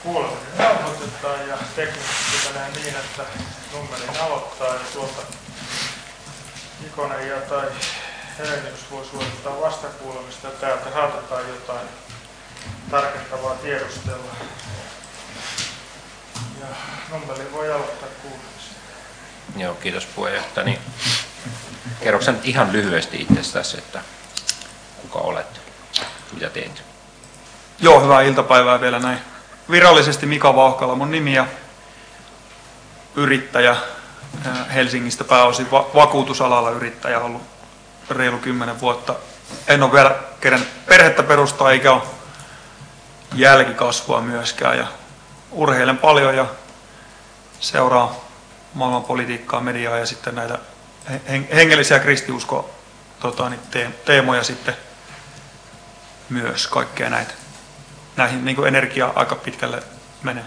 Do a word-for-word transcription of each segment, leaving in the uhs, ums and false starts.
Kuuleminen nauhoitetaan ja teknisesti menee niin, että nummerin aloittaa ja tuolta Ikonen ja tai Helenius voi suorittaa vastakuulemista ja täältä saatetaan jotain tarkentavaa tiedustella. Ja nummeli voi aloittaa kuulemista. Joo, kiitos puheenjohtaja. Niin, kerroksä nyt ihan lyhyesti itsestäsi, että kuka olet, mitä teet? Joo, hyvää iltapäivää vielä näin. Virallisesti Mika Vauhkala mun nimi ja yrittäjä Helsingistä pääosin va- vakuutusalalla yrittäjä ollut reilu kymmenen vuotta. En ole vielä kerännyt perhettä perustaa eikä ole jälkikasvua myöskään ja urheilen paljon ja seuraa maailman politiikkaa, mediaa ja sitten näitä hengellisiä kristiusko tota, niin teemoja sitten myös kaikkea näitä. Näihin niin kuin energia aika pitkälle menee.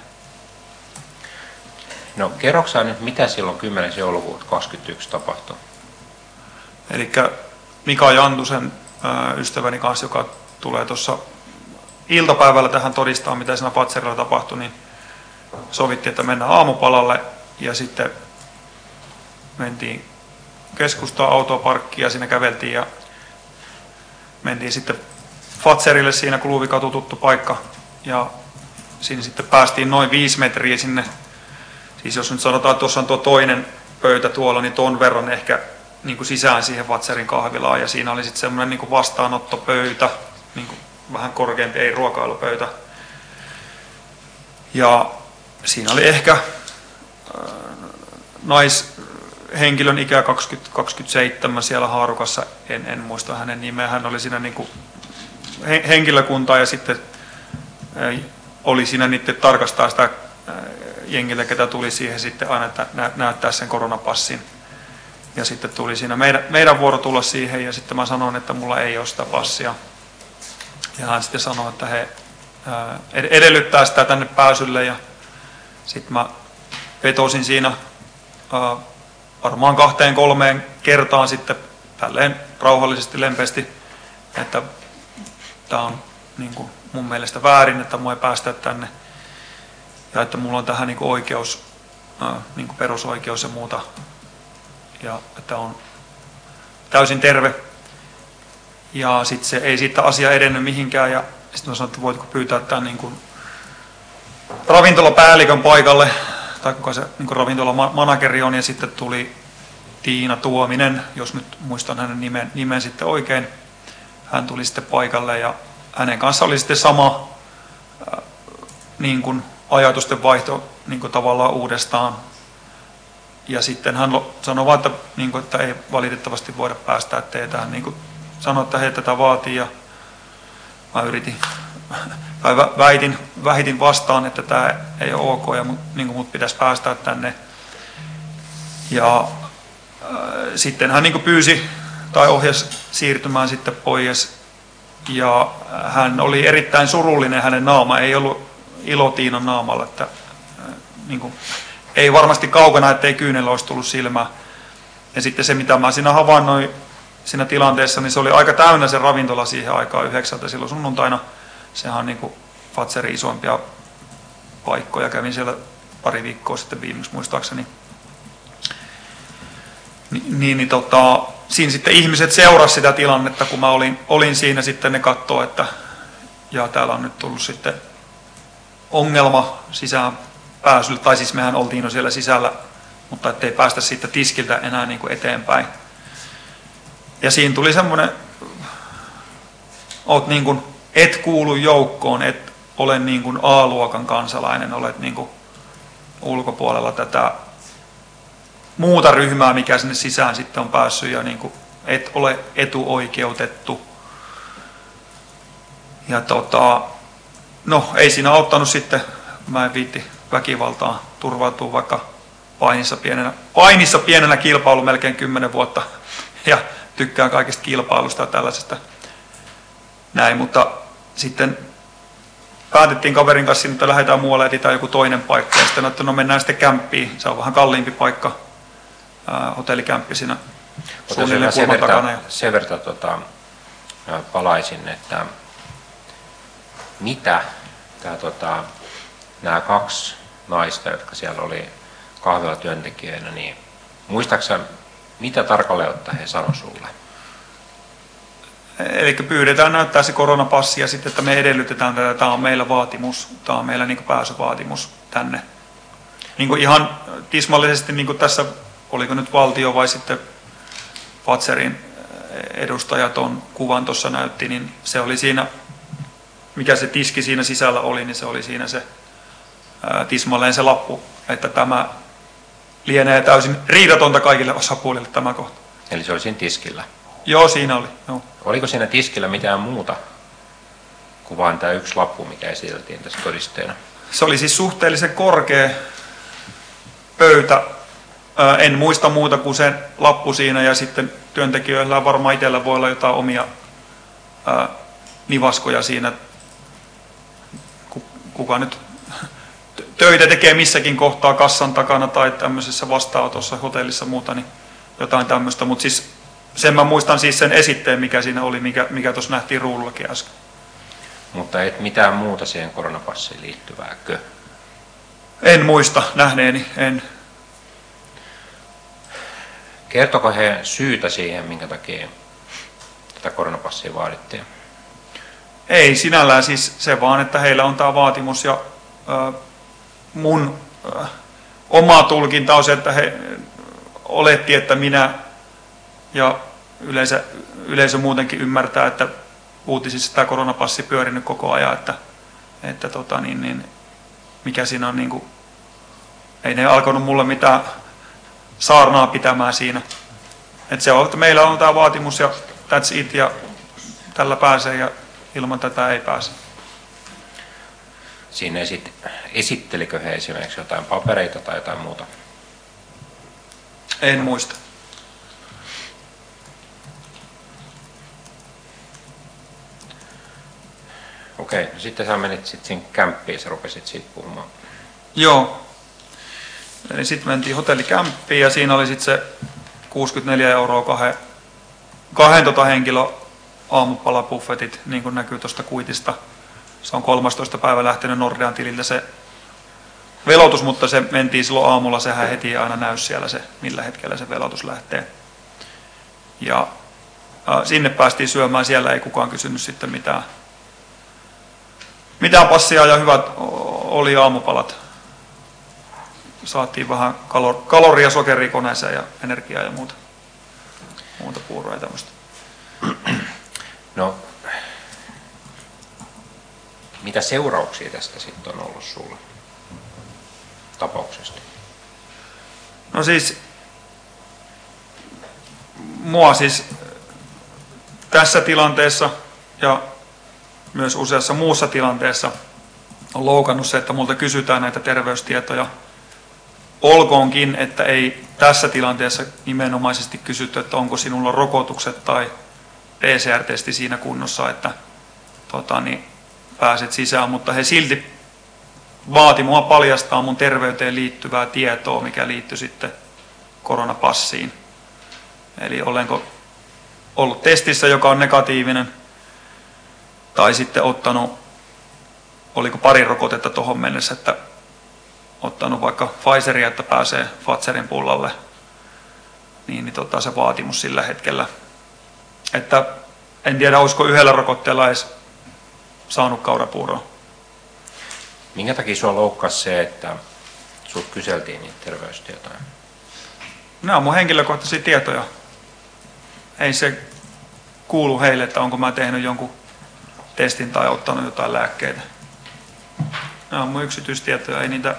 No kerroksä nyt, mitä silloin kymmenes joulukuuta kaksikymmentäyksi tapahtui? Eli Mika Jantusen ää, ystäväni kanssa, joka tulee tuossa iltapäivällä tähän todistaa, mitä siinä Fatserilla tapahtui, niin sovittiin, että mennään aamupalalle ja sitten mentiin keskustaan autoparkkiin ja siinä käveltiin ja mentiin sitten Fatserille, siinä Kluuvikatu tuttu paikka, ja siinä sitten päästiin noin viisi metriä sinne, siis jos nyt sanotaan, että tuossa on tuo toinen pöytä tuolla, niin tuon verran ehkä niin kuin sisään siihen Fatserin kahvilaan, ja siinä oli sitten semmoinen niin kuin vastaanottopöytä, niin kuin vähän korkeampi, ei ruokailupöytä, ja siinä oli ehkä äh, naishenkilön ikä kaksikymmentä kaksikymmentäseitsemän siellä haarukassa, en, en muista hänen nimeä, hän oli siinä niin kuin henkilökuntaa ja sitten oli siinä niiden tarkastaa sitä jengille, ketä tuli siihen sitten aina näyttää sen koronapassin. Ja sitten tuli siinä meidän, meidän vuoro tulla siihen ja sitten mä sanoin, että mulla ei ole sitä passia. Ja hän sitten sanoi, että he edellyttää sitä tänne pääsylle ja sitten mä vetosin siinä varmaan kahteen kolmeen kertaan sitten tälleen rauhallisesti, lempeästi, että tämä on niin kuin mun mielestä väärin, että mua ei päästä tänne ja että mulla on tähän niin kuin oikeus, niin kuin perusoikeus ja muuta ja että on täysin terve. Ja sitten se ei siitä asia edennyt mihinkään ja sitten mä sanoin, että voitko pyytää tämän niin kuin ravintolapäällikön paikalle tai kuka se niin kuin ravintolamanageri on ja sitten tuli Tiina Tuominen, jos nyt muistan hänen nimen, nimen sitten oikein. Hän tuli sitten paikalle ja hänen kanssa oli sitten sama äh, niin kuin ajatusten vaihto niin kuin tavallaan uudestaan. Ja sitten hän sanoi vaan, että, niin kuin, että ei valitettavasti voida päästä teitä. Hän niin kuin sanoi, että he tätä vaatii ja mä yritin, tai väitin, väitin vastaan, että tämä ei ole ok ja mut, niin kuin mut pitäisi päästä tänne. Ja äh, sitten hän niin kuin pyysi tai ohjasi siirtymään sitten pois. Ja hän oli erittäin surullinen, hänen naama ei ollut ilo Tiinan naamalla, että äh, niin kuin, ei varmasti kaukana, ettei kyynellä olisi tullut silmään. Ja sitten se, mitä mä siinä havainnoin siinä tilanteessa, niin se oli aika täynnä se ravintola siihen aikaan yhdeksältä silloin sunnuntaina. Sehän on niin kuin Fatserin isoimpia paikkoja, kävin siellä pari viikkoa sitten viimeksi muistaakseni. Ni, niin, niin tota, siinä sitten ihmiset seurasivat sitä tilannetta, kun mä olin, olin siinä sitten ne katsoo, että ja täällä on nyt tullut sitten ongelma sisään pääsyllä, tai siis mehän oltiin jo siellä sisällä, mutta ettei päästä siitä tiskiltä enää niin kuin eteenpäin. Ja siinä tuli semmoinen, oot niin kuin, et kuulu joukkoon, et ole niin kuin A-luokan kansalainen, olet niin kuin ulkopuolella tätä muuta ryhmää, mikä sinne sisään sitten on päässyt ja niin kuin et ole etuoikeutettu. Ja tota, no ei siinä auttanut sitten, mä en viitti väkivaltaan turvautua vaikka painissa pienenä, painissa pienenä kilpailu melkein kymmenen vuotta ja tykkään kaikista kilpailusta ja tällaisesta näin, mutta sitten päätettiin kaverin kanssa, että lähdetään muualle, etsitään joku toinen paikka ja sitten että no mennään sitten kämppiin, se on vähän kalliimpi paikka, ää, hotellikämppi siinä suunnilleen kulman takana. Sen verran tota, palaisin, että mitä tämä tota, nämä kaksi naista, jotka siellä oli kahvilatyöntekijöinä, niin muistaaksä, mitä tarkalleen ottaen he sanoi sulle? Eli pyydetään näyttää se koronapassi ja sitten, että me edellytetään tätä, tämä on meillä vaatimus, tämä on meillä niin kuin pääsyvaatimus tänne. Niin kuin ihan tismallisesti niin kuin tässä, oliko nyt valtio vai sitten Fazerin edustajat on kuvan tuossa näytti, niin se oli siinä, mikä se tiski siinä sisällä oli, niin se oli siinä se ää, tismalleen se lappu, että tämä lienee täysin riidatonta kaikille osapuolille tämä kohta. Eli se oli siinä tiskillä? Joo, siinä oli. Joo. Oliko siinä tiskillä mitään muuta kuin vain tämä yksi lappu, mikä esiteltiin tässä todisteena? Se oli siis suhteellisen korkea pöytä. Ää, en muista muuta kuin se lappu siinä ja sitten työntekijöillä varmaan itsellä voi olla jotain omia ää, nivaskoja siinä. Kuka nyt töitä tekee missäkin kohtaa kassan takana tai tämmöisessä vastaanotossa, hotellissa muuta, niin jotain tämmöistä. Mutta siis sen mä muistan siis sen esitteen, mikä siinä oli, mikä, mikä tuossa nähtiin ruudullakin äsken. Mutta et mitään muuta siihen koronapassiin liittyvääkö? En muista nähneeni, en. Kertoko he syytä siihen, minkä takia tätä koronapassia vaadittiin? Ei sinällään siis se vaan, että heillä on tämä vaatimus ja äh, mun äh, oma tulkinta on se, että he oletti, että minä ja yleisö, yleisö muutenkin ymmärtää, että uutisissa tämä koronapassi pyörinyt koko ajan, että, että tota, niin, niin, mikä siinä on, niin kuin, ei ne alkanut mulle mitään saarnaa pitämään siinä. Että se on, että meillä on tämä vaatimus ja that's it ja tällä pääsee ja ilman tätä ei pääse. Siinä esit, esittelikö he esimerkiksi jotain papereita tai jotain muuta? En muista. Okei, no sitten sä menit sitten siihen kämppiin, sä rupesit siitä puhumaan. Joo. Eli sitten mentiin hotellikämppiin ja siinä oli sitten se kuusikymmentäneljä euroa kahden, kahden tota henkilö aamupalabuffetit, niin kuin näkyy tuosta kuitista. Se on kolmastoista päivä lähtenyt Nordean tililtä se velotus, mutta se mentiin silloin aamulla, sehän heti aina näy siellä se, millä hetkellä se velotus lähtee. Ja äh, sinne päästiin syömään, siellä ei kukaan kysynyt sitten mitään. Mitään passia ja hyvät oli aamupalat. Saatiin vähän kalor- kaloria sokerikoneeseen ja energiaa ja muuta, muuta puuroa ja tämmöistä. No, mitä seurauksia tästä sitten on ollut sulla tapauksesta? No siis, mua siis tässä tilanteessa ja myös useassa muussa tilanteessa on loukannut se, että multa kysytään näitä terveystietoja. Olkoonkin, että ei tässä tilanteessa nimenomaisesti kysytty, että onko sinulla rokotukset tai P C R-testi siinä kunnossa, että tota, niin pääset sisään, mutta he silti vaati mua paljastaa mun terveyteen liittyvää tietoa, mikä liittyy sitten koronapassiin. Eli olenko ollut testissä, joka on negatiivinen, tai sitten ottanut, oliko pari rokotetta tuohon mennessä, että ottanut vaikka Pfizeria, että pääsee Fazerin pullalle, niin, niin tota, se vaatimus sillä hetkellä. Että en tiedä, olisiko yhdellä rokotteella edes saanut kaurapuuroa. Minkä takia sua loukkasi se, että sut kyseltiin niitä terveystietoja? Nämä on mun henkilökohtaisia tietoja. Ei se kuulu heille, että onko mä tehnyt jonkun testin tai ottanut jotain lääkkeitä. Nämä on mun yksityistietoja, ei niitä,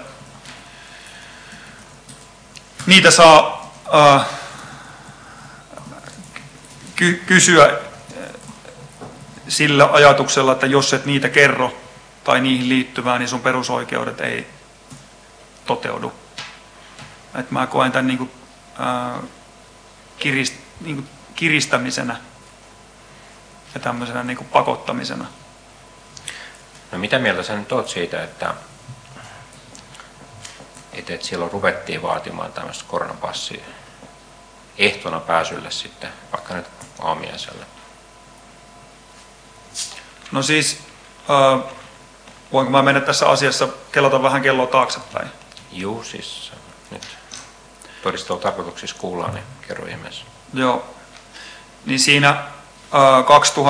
niitä saa äh, ky- kysyä sillä ajatuksella, että jos et niitä kerro tai niihin liittyvää, niin sun perusoikeudet ei toteudu. Et mä koen tämän niinku, äh, kirist, niinku kiristämisenä ja tämmöisenä niinku pakottamisena. No mitä mieltä sä nyt oot siitä, että, että silloin ruvettiin vaatimaan tämmöistä koronapassia ehtona pääsylle sitten, vaikka nyt aamiaiselle? No siis, äh, voinko mä mennä tässä asiassa kelata vähän kelloa taaksepäin? Juu, siis nyt todistelutarkoituksissa kuullaan, niin kerro ihmeessä. Joo. Niin siinä ää,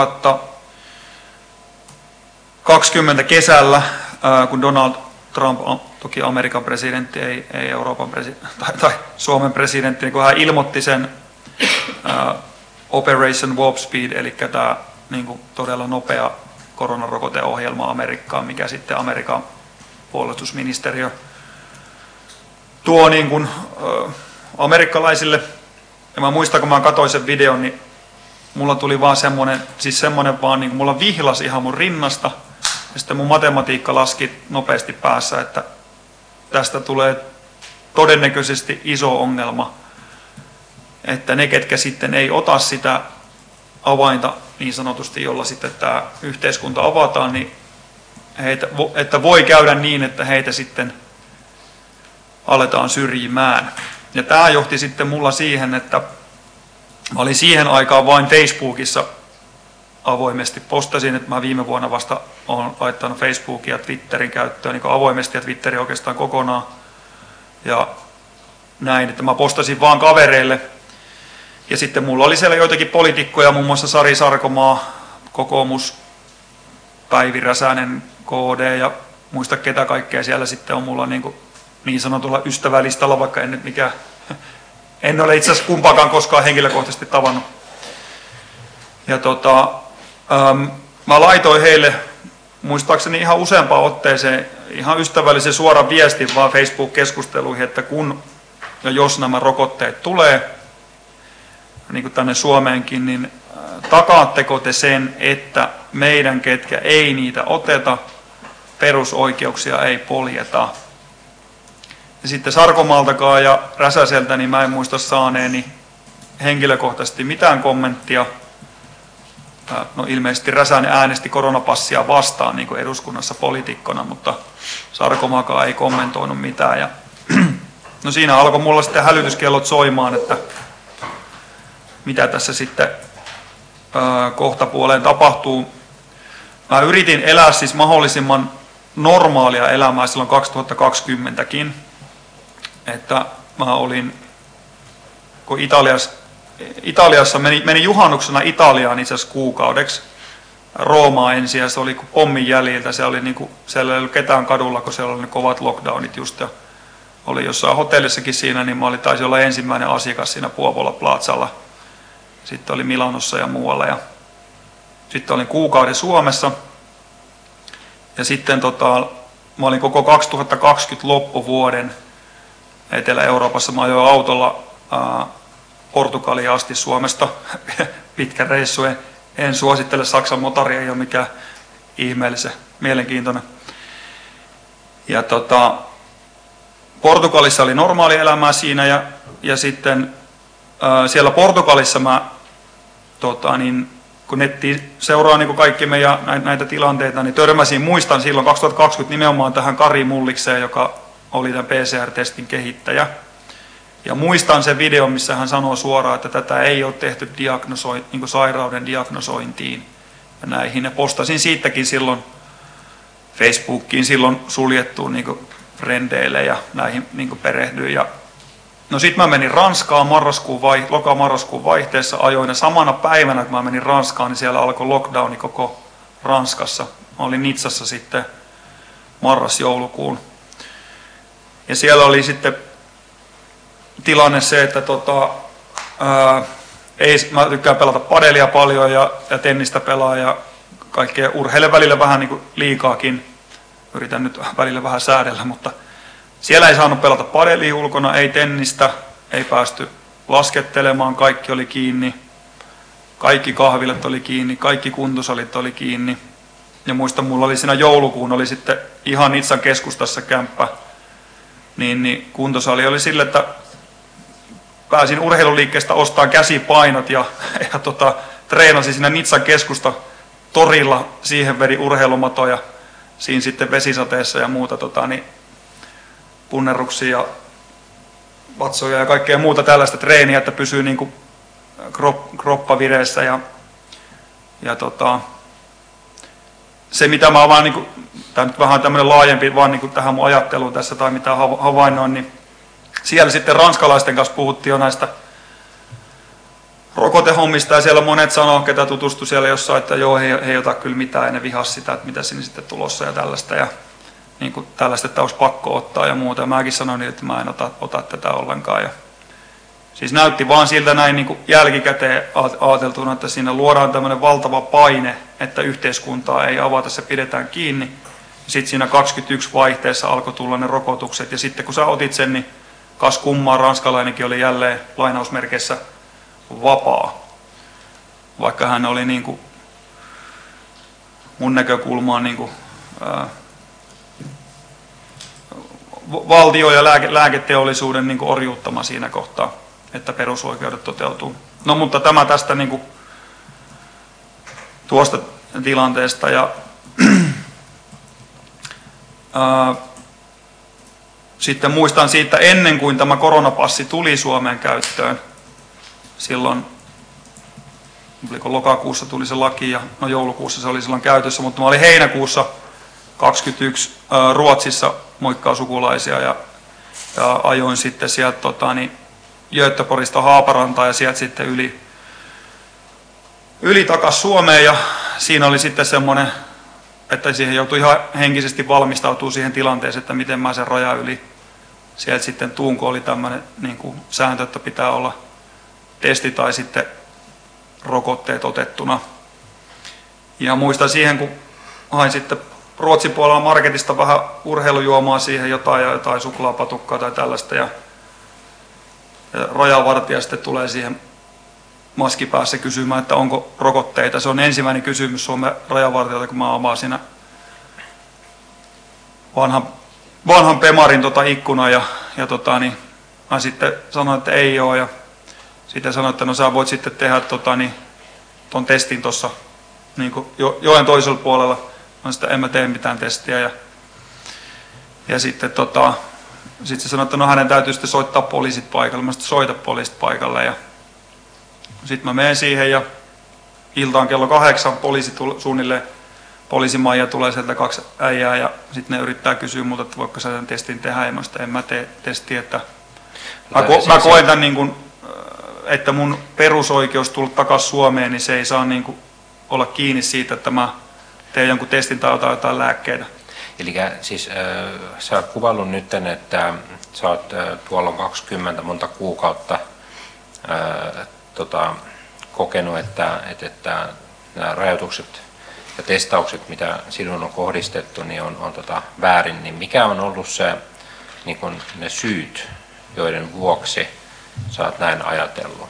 kaksituhattakaksikymmentä kesällä, ää, kun Donald Trump, toki Amerikan presidentti, ei, ei Euroopan presidentti, tai, tai Suomen presidentti, niin kun hän ilmoitti sen ää, Operation Warp Speed, eli tämä niin kuin todella nopea koronarokoteohjelma Amerikkaan, mikä sitten Amerikan puolustusministeriö tuo niin kuin, ä, amerikkalaisille. Ja mä muistan, kun mä katsoin sen videon, niin mulla tuli vaan semmoinen, siis semmoinen vaan, niin kuin mulla vihlasi ihan mun rinnasta. Ja sitten mun matematiikka laski nopeasti päässä, että tästä tulee todennäköisesti iso ongelma. Että ne, ketkä sitten ei ota sitä avainta niin sanotusti, jolla sitten tämä yhteiskunta avataan, niin heitä, että voi käydä niin, että heitä sitten aletaan syrjimään. Ja tämä johti sitten mulla siihen, että mä olin siihen aikaan vain Facebookissa avoimesti. Postasin, että mä viime vuonna vasta olen laittanut Facebookin ja Twitterin käyttöön niin avoimesti ja Twitterin oikeastaan kokonaan. Ja näin, että mä postasin vaan kavereille. Ja sitten mulla oli siellä joitakin poliitikkoja, muun muassa Sari Sarkomaa, kokoomus, Päivi Räsänen, K D ja muista ketä kaikkea siellä sitten on mulla niin, kuin niin sanotulla ystävälistalla, vaikka en nyt mikään, en ole itse asiassa kumpaakaan koskaan henkilökohtaisesti tavannut. Ja tota, ähm, mä laitoin heille, muistaakseni ihan useampaan otteeseen, ihan ystävällisen suoran viestin vaan Facebook-keskusteluihin, että kun ja jos nämä rokotteet tulee, niin kuin tänne Suomeenkin, niin takaatteko te sen, että meidän, ketkä ei niitä oteta, perusoikeuksia ei poljeta. Ja sitten Sarkomaaltakaan ja Räsäseltä, niin mä en muista saaneeni henkilökohtaisesti mitään kommenttia. No ilmeisesti Räsänen äänesti koronapassia vastaan niin kuin eduskunnassa poliitikkona, mutta Sarkomaakaan ei kommentoinut mitään. Ja no siinä alkoi mulla sitten hälytyskellot soimaan, että mitä tässä sitten ää, kohtapuoleen tapahtuu. Mä yritin elää siis mahdollisimman normaalia elämää silloin kaksituhattakaksikymmentäkin. Että mä olin, kun Italiassa, Italiassa meni, meni juhannuksena Italiaan itse asiassa kuukaudeksi. Roomaa ensin ja se oli kuin pommin jäljiltä. Se oli niin kuin, siellä ei ollut ketään kadulla, kun siellä oli ne kovat lockdownit just. Ja oli jossain hotellissakin siinä, niin mä olin, taisi olla ensimmäinen asiakas siinä Puovola Plazalla. Sitten oli Milanossa ja muualla. Ja sitten olin kuukauden Suomessa. Ja sitten tota, mä olin koko kaksituhattakaksikymmentä loppuvuoden Etelä-Euroopassa. Mä ajoin autolla ää, Portugaliin asti Suomesta. Pitkä reissu. En, en suosittele, Saksan motari ei ole mikään ihmeellisen mielenkiintoinen. Ja tota, Portugalissa oli normaali elämää siinä ja, ja sitten ää, siellä Portugalissa mä tota, niin, kun netti seuraa niin kuin kaikki meidän näitä tilanteita, niin törmäsin, muistan silloin kaksituhattakaksikymmentä nimenomaan tähän Kari Mullikseen, joka oli tämän P C R-testin kehittäjä. Ja muistan sen videon, missä hän sanoo suoraan, että tätä ei ole tehty diagnosoi, niin kuin sairauden diagnosointiin ja näihin. Ja postasin siitäkin silloin Facebookiin silloin suljettuun niin kuin frendeille ja näihin niin kuin perehdyin. Ja no sit mä menin Ranskaan marraskuun vai, loka-marraskuun vaihteessa ajoin ja samana päivänä kun mä menin Ranskaan, niin siellä alkoi lockdowni koko Ranskassa. Mä olin Nitsassa sitten marras-joulukuun. Ja siellä oli sitten tilanne se, että tota, ää, ei, mä tykkään pelata padelia paljon ja, ja tennistä pelaa ja kaikkea urheilen välillä vähän niin kuin liikaakin. Yritän nyt välillä vähän säädellä, mutta siellä ei saanut pelata padelia ulkona, ei tennistä, ei päästy laskettelemaan, kaikki oli kiinni. Kaikki kahvilat oli kiinni, kaikki kuntosalit oli kiinni. Ja muistan, mulla oli siinä joulukuun, oli sitten ihan Nitsan keskustassa kämppä. Niin, niin kuntosali oli sille, että pääsin urheiluliikkeestä ostamaan käsipainot ja, ja tota, treenasin siinä Nitsan keskusta torilla, siihen vedi urheilumatoja. Siinä sitten vesisateessa ja muuta tota, niin punnerruksia ja vatsoja ja kaikkea muuta tällaista treeniä, että pysyy niin kuin kroppa vireessä. Ja, ja tota, se mitä mä vaan, niin kuin, tämä nyt vähän tämmöinen laajempi vaan niin kuin tähän mun ajatteluun tässä tai mitä havainnoin, niin siellä sitten ranskalaisten kanssa puhuttiin jo näistä rokotehommista ja siellä monet sanoo, ketä tutustui siellä jossain, että joo, he, he ei ota kyllä mitään ja ne vihas sitä, että mitä sinne sitten tulossa ja tällaista ja niin kuin tällaista, että olisi pakko ottaa ja muuta. Ja mäkin sanoin, että mä en ota, ota tätä ollenkaan. Ja siis näytti vaan siltä näin niin kuin jälkikäteen ajateltuna, että siinä luodaan tämmöinen valtava paine, että yhteiskuntaa ei avata, se pidetään kiinni. Sitten siinä kaksikymmentäyksi vaihteessa alkoi tulla ne rokotukset ja sitten kun sä otit sen, niin kas kummaa ranskalainenkin oli jälleen lainausmerkeissä vapaa. Vaikka hän oli niin kuin mun näkökulmaan niin kuin, ää, valtio- ja lääke- lääketeollisuuden niin kuin orjuuttama siinä kohtaa, että perusoikeudet toteutuu. No mutta tämä tästä niin kuin, tuosta tilanteesta. Ja, ää, sitten muistan siitä ennen kuin tämä koronapassi tuli Suomeen käyttöön, silloin oliko lokakuussa tuli se laki ja no joulukuussa se oli silloin käytössä, mutta mä olin heinäkuussa kaksikymmentäyksi ää, Ruotsissa moikkaa sukulaisia ja, ja ajoin sitten sieltä tota, niin, Göteborgista Haaparantaa ja sieltä sitten yli, yli takas Suomeen ja siinä oli sitten semmoinen, että siihen joutui ihan henkisesti valmistautumaan siihen tilanteeseen, että miten mä sen rajan yli sieltä sitten tuun, kun oli tämmöinen niin kuin sääntö, että pitää olla testi tai sitten rokotteet otettuna. Ja muistan siihen, kun hain sitten Ruotsin puolella marketista vähän urheilujuomaa siihen jotain ja jotain suklaapatukkaa tai tällaista. Ja, ja rajavartija sitten tulee siihen maskipäässä kysymään, että onko rokotteita. Se on ensimmäinen kysymys Suomen rajavartijalta, kun mä avaan siinä vanhan, vanhan Pemarin tota ikkunan ja, ja tota, niin, mä sitten sanoin, että ei ole. Ja sitten sanoin, että no sä voit sitten tehdä tota, niin, ton testin tuossa niin jo, joen toisella puolella. Mä sitten en mä tee mitään testiä. Ja, ja sitten tota, sit se sanoi, että no hänen täytyy sitten soittaa poliisit paikalle. Mä sitten soita poliisit paikalle. Ja sitten mä menen siihen ja iltaan kello kahdeksan poliisi tuli, suunnilleen poliisimaija tulee sieltä kaksi äijää ja sitten ne yrittää kysyä multa, että voiko sä sen testin tehdä. Ja mä sitten en mä tee testiä, että mä, ko- mä koen tämän niin kuin, että mun perusoikeus tulla takaisin Suomeen, niin se ei saa niin kuin olla kiinni siitä, että mä teen jonkun testin tai otan jotain lääkkeitä. Eli siis äh, sä oot kuvaillut nyt, että sä oot äh, tuolla on kaksikymmentä monta kuukautta äh, tota, kokenut, että, että, että nämä rajoitukset ja testaukset, mitä sinun on kohdistettu, niin on, on tota, väärin. Niin mikä on ollut se, niin kun ne syyt, joiden vuoksi sä oot näin ajatellut?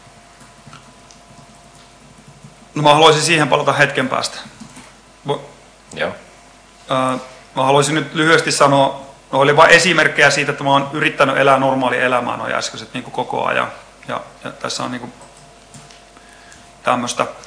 No mä haluaisin siihen palata hetken päästä. Joo. Mä haluaisin nyt lyhyesti sanoa, no oli vain esimerkkejä siitä, että mä oon yrittänyt elää normaalia elämää noin äskeiset niin kuin koko ajan. Ja, ja tässä on niin kuin tämmöistä.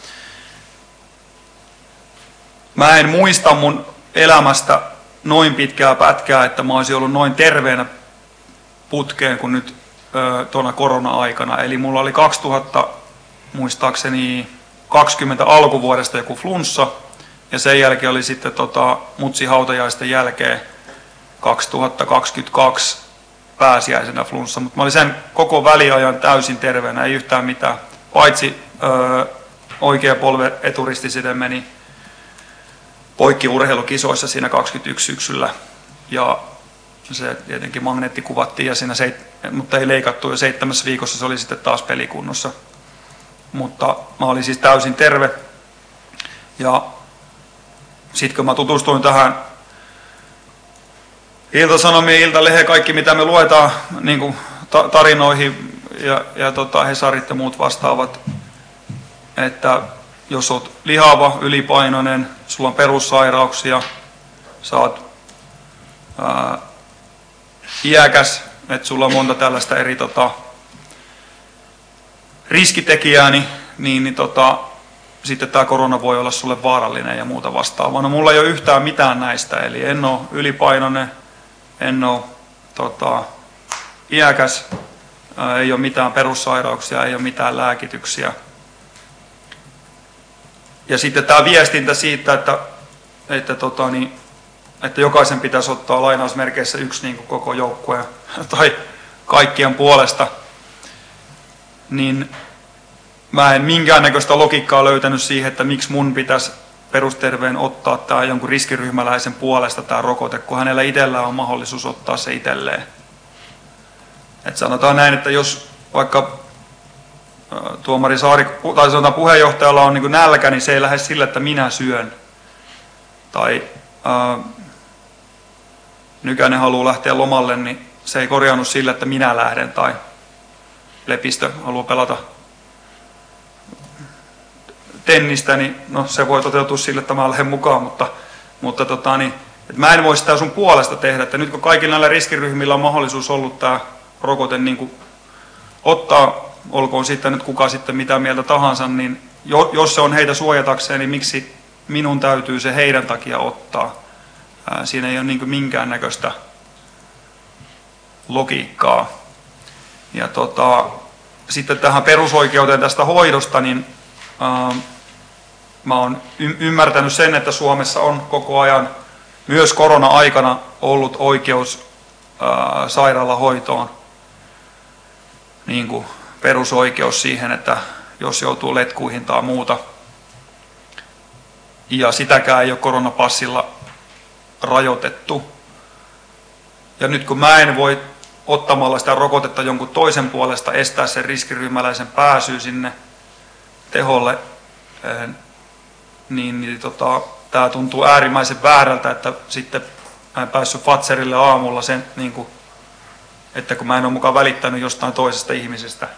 Mä en muista mun elämästä noin pitkää pätkää, että mä olisin ollut noin terveenä putkeen kuin nyt ö, tuona korona-aikana. Eli mulla oli kaksituhatta, muistaakseni kaksikymmentä alkuvuodesta joku flunssa. Ja sen jälkeen oli sitten tota, mutsi hautajaisten jälkeen kaksituhattakaksikymmentäkaksi pääsiäisenä flunssa. Mutta mä olin sen koko väliajan täysin terveenä, ei yhtään mitään. Paitsi ö, oikea polven eturistiside meni poikki urheilukisoissa siinä kaksikymmentäyksi syksyllä. Ja se tietenkin magneetti kuvattiin, ja siinä seit- mutta ei leikattu. Ja seitsemässä viikossa se oli sitten taas pelikunnossa. Mutta mä olin siis täysin terve. Ja sitten kun mä tutustuin tähän Ilta-Sanomien, Iltalehden, kaikki mitä me luetaan niin kuin tarinoihin ja, ja tota, Hesarit ja muut vastaavat, että jos olet lihava, ylipainoinen, sulla on perussairauksia, sä oot ää, iäkäs, että sulla on monta tällaista eri tota, riskitekijää, niin, niin, niin tota, sitten tämä korona voi olla sulle vaarallinen ja muuta vastaavaa. No mulla ei ole yhtään mitään näistä, eli en ole ylipainoinen, en ole tota, iäkäs, ää, ei ole mitään perussairauksia, ei ole mitään lääkityksiä. Ja sitten tämä viestintä siitä, että että, tota, niin, että jokaisen pitäisi ottaa lainausmerkeissä yksi niin kuin koko joukkue tai kaikkien puolesta, niin mä en minkäännäköistä logiikkaa löytänyt siihen, että miksi mun pitäisi perusterveen ottaa tämä jonkun riskiryhmäläisen puolesta tämä rokote, kun hänellä itsellään on mahdollisuus ottaa se itselleen. Et sanotaan näin, että jos vaikka tuomari Saari, tai sanotaan puheenjohtajalla on niin kuin nälkä, niin se ei lähde sillä, että minä syön. Tai ää, Nykänen haluaa lähteä lomalle, niin se ei korjannut sillä, että minä lähden. Tai Lepistö haluaa pelata tennistä, niin no, se voi toteutua sille, että mä lähden mukaan, mutta, mutta tota, niin, että mä en voi sitä sun puolesta tehdä. Että nyt kun kaikilla näillä riskiryhmillä on mahdollisuus ollut tämä rokote niin kuin ottaa, olkoon sitten nyt kuka sitten mitä mieltä tahansa, niin jos se on heitä suojatakseen, niin miksi minun täytyy se heidän takia ottaa? Ää, siinä ei ole niin kuin minkäännäköistä logiikkaa. Ja tota, sitten tähän perusoikeuteen tästä hoidosta, niin ää, mä oon y- ymmärtänyt sen, että Suomessa on koko ajan myös korona-aikana ollut oikeus ää, sairaalahoitoon, niin kuin perusoikeus siihen, että jos joutuu letkuihin tai muuta. Ja sitäkään ei ole koronapassilla rajoitettu. Ja nyt kun mä en voi ottamalla sitä rokotetta jonkun toisen puolesta estää sen riskiryhmäläisen pääsyä sinne teholle, niin, niin tota, tämä tuntuu äärimmäisen väärältä, että sitten mä en päässyt Fatserille aamulla sen, niin kuin, että kun mä en ole mukaan välittänyt jostain toisesta ihmisestä.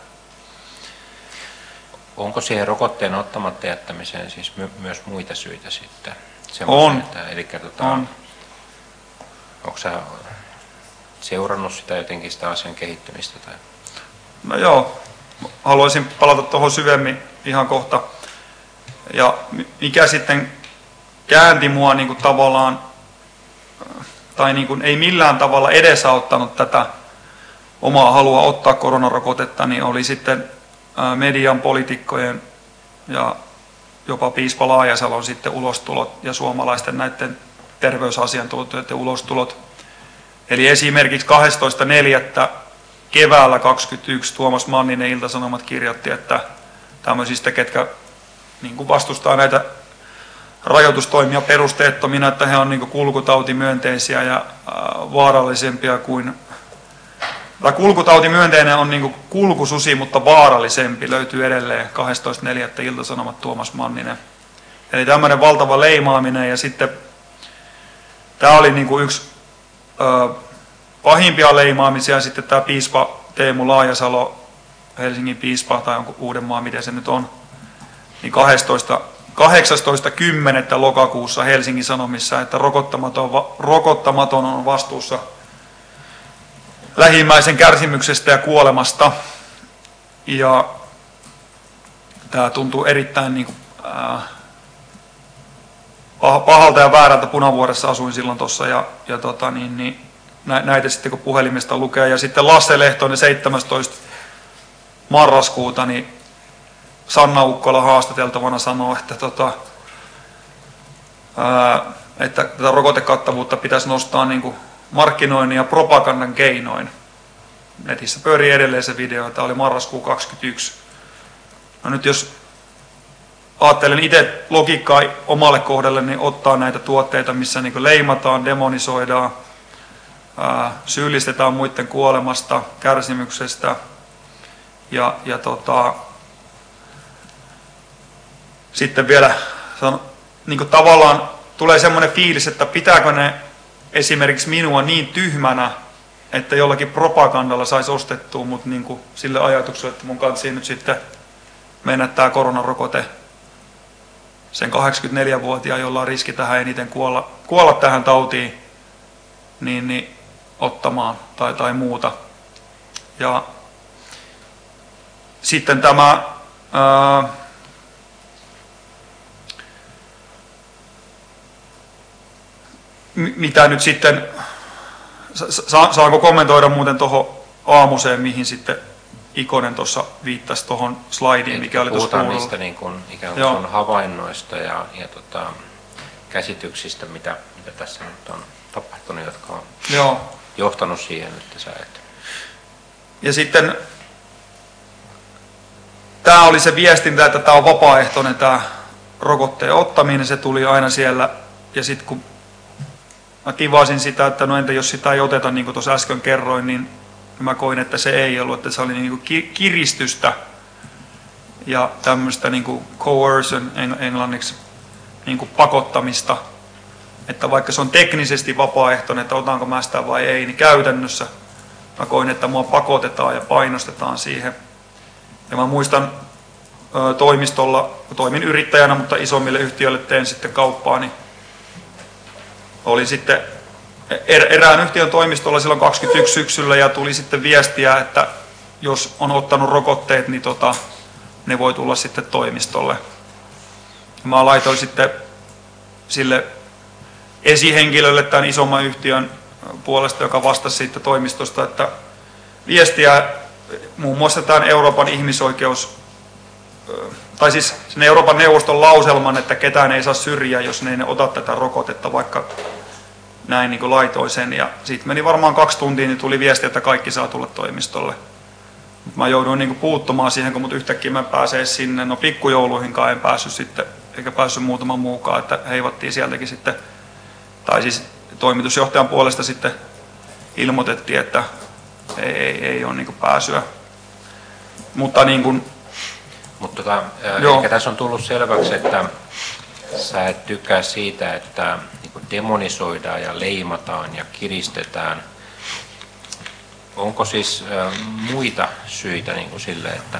Onko siihen rokotteen ottamatta jättämiseen siis my- myös muita syitä sitten? On. Että, eli tota, on. Onko sä seurannut sitä jotenkin sitä asian kehittymistä? Tai? No joo, haluaisin palata tuohon syvemmin ihan kohta. Ja mikä sitten käänti mua niin kuin tavallaan, tai niin kuin ei millään tavalla edesauttanut tätä omaa halua ottaa koronarokotetta, niin oli sitten median, poliitikkojen ja jopa piispa Laajasalon sitten ulostulot ja suomalaisten näiden terveysasiantuntijoiden ulostulot. Eli esimerkiksi kahdestoista neljättä keväällä kaksikymmentäyksi Tuomas Manninen Ilta-Sanomat kirjoitti, että tämmöisistä, ketkä niin kuin vastustaa näitä rajoitustoimia perusteettomina, että he on niin kuin kulkutautimyönteisiä ja vaarallisempia kuin tai kulkutautimyönteinen on niin kuin kulkususi, mutta vaarallisempi, löytyy edelleen kahdestoista neljättä Ilta-Sanomat Tuomas Manninen. Eli tämmöinen valtava leimaaminen, ja sitten tämä oli niin kuin yksi ö, pahimpia leimaamisia, ja sitten tämä piispa Teemu Laajasalo, Helsingin piispa, tai onko Uudenmaa, miten se nyt on, niin kahdeksastoista kymmenettä lokakuussa Helsingin Sanomissa, että rokottamaton, rokottamaton on vastuussa lähimmäisen kärsimyksestä ja kuolemasta. Ja tämä tuntuu erittäin niin kuin, ää, pahalta ja väärältä. Punavuoressa asuin silloin tuossa ja, ja tota, niin, niin, näitä sitten kun puhelimesta lukee. Ja sitten Lasse Lehtonen seitsemästoista marraskuuta, niin Sanna Ukkola haastateltavana sanoo, että, tota, ää, että tätä rokotekattavuutta pitäisi nostaa niin kuin markkinoinnin ja propagandan keinoin. Netissä pyörii edelleen se video, tämä oli marraskuu kaksikymmentäyksi. No nyt jos ajattelen itse logiikkaa omalle kohdalle, niin ottaa näitä tuotteita, missä niin kuin leimataan, demonisoidaan, ää, syyllistetään muiden kuolemasta, kärsimyksestä ja, ja tota, sitten vielä niin kuin tavallaan tulee semmoinen fiilis, että pitääkö ne esimerkiksi minua niin tyhmänä, että jollakin propagandalla saisi ostettua mut niin kuin sille ajatukselle, että mun kansi nyt sitten mennä tämä koronarokote sen kahdeksankymmentäneljävuotiaan, jolla on riski tähän eniten kuolla, kuolla tähän tautiin, niin, niin ottamaan tai, tai muuta. Ja sitten tämä ää, mitä nyt sitten, saanko kommentoida muuten tuohon aamuseen, mihin sitten Ikonen tuossa viittasi tuohon slaidiin, mikä oli tuossa puhutaan kuulolla. niistä niin kuin, ikään kuin sun havainnoista ja, ja tota, käsityksistä, mitä, mitä tässä nyt on tapahtunut, jotka on Joo. johtanut siihen, että sä et... Ja sitten tämä oli se viestintä, että tämä on vapaaehtoinen tämä rokotteen ottaminen, se tuli aina siellä. Ja sitten kun mä tivasin sitä, että no entä jos sitä ei oteta, niin kuin tuossa äsken kerroin, niin mä koin, että se ei ollut, että se oli niin kuin kiristystä ja tämmöistä niin kuin coercion englanniksi, niin kuin pakottamista. Että vaikka se on teknisesti vapaaehtoinen, että otanko mä sitä vai ei, niin käytännössä mä koin, että mua pakotetaan ja painostetaan siihen. Ja mä muistan ö, toimistolla, toimin yrittäjänä, mutta isommille yhtiöille teen sitten kauppaa, niin oli sitten er, erään yhtiön toimistolla silloin kaksikymmentäyksi syksyllä ja tuli sitten viestiä, että jos on ottanut rokotteet, niin tota, ne voi tulla sitten toimistolle. Mä laitoin sitten sille esihenkilölle tämän isomman yhtiön puolesta, joka vastasi siitä toimistosta, että viestiä muun muassa tämän Euroopan ihmisoikeus, tai siis sen Euroopan neuvoston lauselman, että ketään ei saa syrjiä, jos ne ei ota tätä rokotetta, vaikka näin niin kuin laitoin sen. Ja siitä meni varmaan kaksi tuntia, niin tuli viesti, että kaikki saa tulla toimistolle. Mä jouduin niin kuin puuttumaan siihen, kun mut yhtäkkiä mä pääsee sinne. No pikkujouluihinkaan en päässyt sitten, eikä päässyt muutaman muukaan, että heivattiin sieltäkin sitten. Tai siis toimitusjohtajan puolesta sitten ilmoitettiin, että ei, ei, ei ole niin kuin pääsyä. Mutta niin kuin, Mutta tota, ehkä tässä on tullut selväksi, että sä et tykkää siitä, että niin kuin demonisoidaan ja leimataan ja kiristetään. Onko siis äh, muita syitä niin kuin sille, että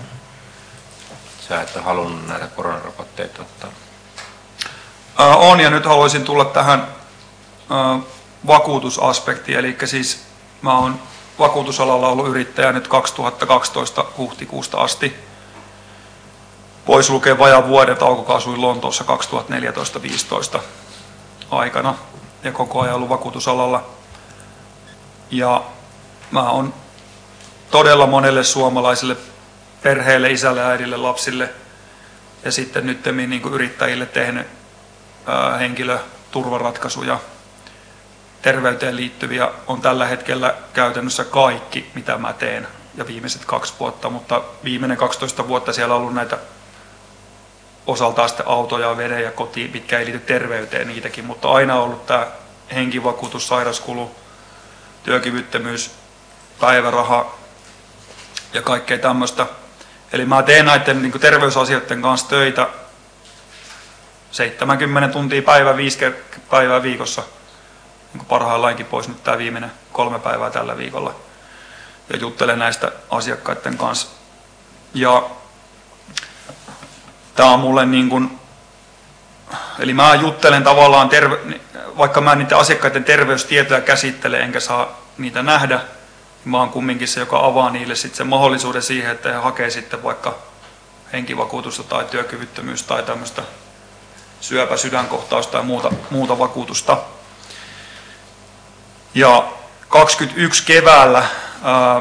sä et ole halunnut näitä koronarokotteita ottaa? Äh, on, ja nyt haluaisin tulla tähän äh, vakuutusaspektiin. Eli siis mä oon vakuutusalalla ollut yrittäjä nyt kaksituhattakaksitoista huhtikuusta asti. Pois lukee vajaan vuoden, taukokaa asuin Lontoossa kaksituhattaneljätoista viisitoista aikana ja koko ajan ollut vakuutusalalla. Ja mä oon todella monelle suomalaiselle perheelle, isälle, äidille, lapsille ja sitten nyt niin kuin yrittäjille tehnyt ää, henkilöturvaratkaisuja terveyteen liittyviä on tällä hetkellä käytännössä kaikki, mitä mä teen ja viimeiset kaksi vuotta, mutta viimeinen kaksitoista vuotta siellä on ollut näitä osaltaan sitten autoja, vede ja koti, mitkä ei liity terveyteen niitäkin, mutta aina on ollut tämä henkivakuutus, sairauskulu, työkyvyttömyys, päiväraha ja kaikkea tämmöistä. Eli mä teen näiden niin kuin terveysasioiden kanssa töitä seitsemänkymmentä tuntia päivä, viisi päivää viikossa. Niin kuin parhaillaankin pois nyt tämä viimeinen kolme päivää tällä viikolla. Ja juttelen näistä asiakkaiden kanssa. Ja tämä on mulle niin kuin, eli mä juttelen tavallaan, terve, vaikka mä niiden asiakkaiden terveystietoja käsittelen enkä saa niitä nähdä, niin mä oon kumminkin se, joka avaa niille sitten sen mahdollisuuden siihen, että he hakee sitten vaikka henkivakuutusta tai työkyvyttömyys tai tämmöistä syöpä, sydänkohtausta tai muuta, muuta vakuutusta. Ja kaksikymmentäyksi keväällä ää,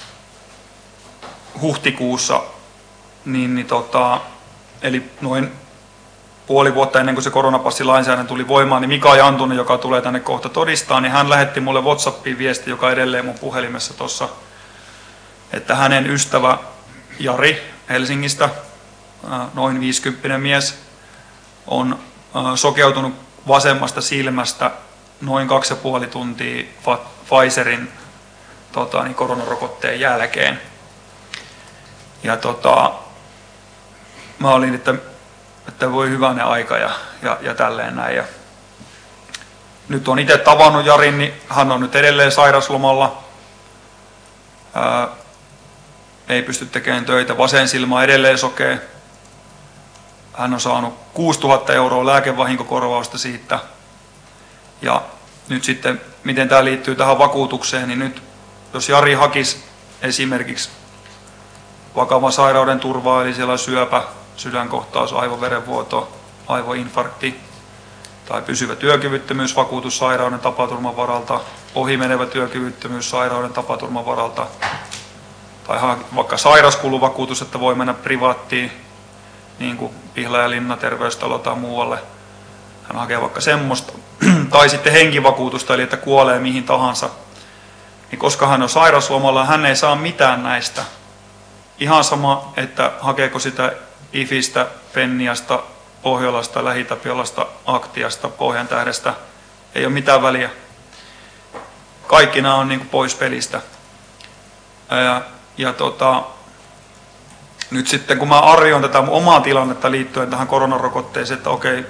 huhtikuussa, niin, niin tota, eli noin puoli vuotta ennen kuin se koronapassilainsäädäntö tuli voimaan, niin Mika Jantunen, joka tulee tänne kohta todistaa, niin hän lähetti mulle WhatsAppiin viesti, joka edelleen mun puhelimessa tuossa, että hänen ystävä Jari Helsingistä, noin viisikymppinen mies, on sokeutunut vasemmasta silmästä noin kaksi ja puoli tuntia Pfizerin tota, niin koronarokotteen jälkeen. Ja tota, mä olin, että, että voi hyvänen aika ja, ja, ja tälleen näin. Ja nyt on itse tavannut Jarin, niin hän on nyt edelleen sairaslomalla. Ää, ei pysty tekemään töitä, vasen silmä edelleen sokee. Hän on saanut kuusituhatta euroa lääkevahinkokorvausta siitä. Ja nyt sitten, miten tämä liittyy tähän vakuutukseen, niin nyt jos Jari hakisi esimerkiksi vakavan sairauden turvaa, eli siellä on syöpä, sydänkohtaus, aivoverenvuoto, aivoinfarkti tai pysyvä työkyvyttömyys vakuutussairauden tapaturman varalta, ohimenevä työkyvyttömyys sairauden tapaturman varalta tai vaikka sairauskuluvakuutus, että voi mennä privaattiin, niin kuin Pihlajalinna terveystalo tai muualle, hän hakee vaikka semmoista, tai sitten henkivakuutusta, eli että kuolee mihin tahansa, niin koska hän on sairauslomalla, hän ei saa mitään näistä. Ihan sama, että hakeeko sitä IFistä, Fenniasta, Pohjolasta, Lähitapiolasta, Aktiasta, Pohjantähdestä, ei ole mitään väliä. Kaikki nämä on niin kuin pois pelistä. Ja, ja tota, nyt sitten kun mä arvioin tätä omaa tilannetta liittyen tähän koronarokotteeseen, että okei,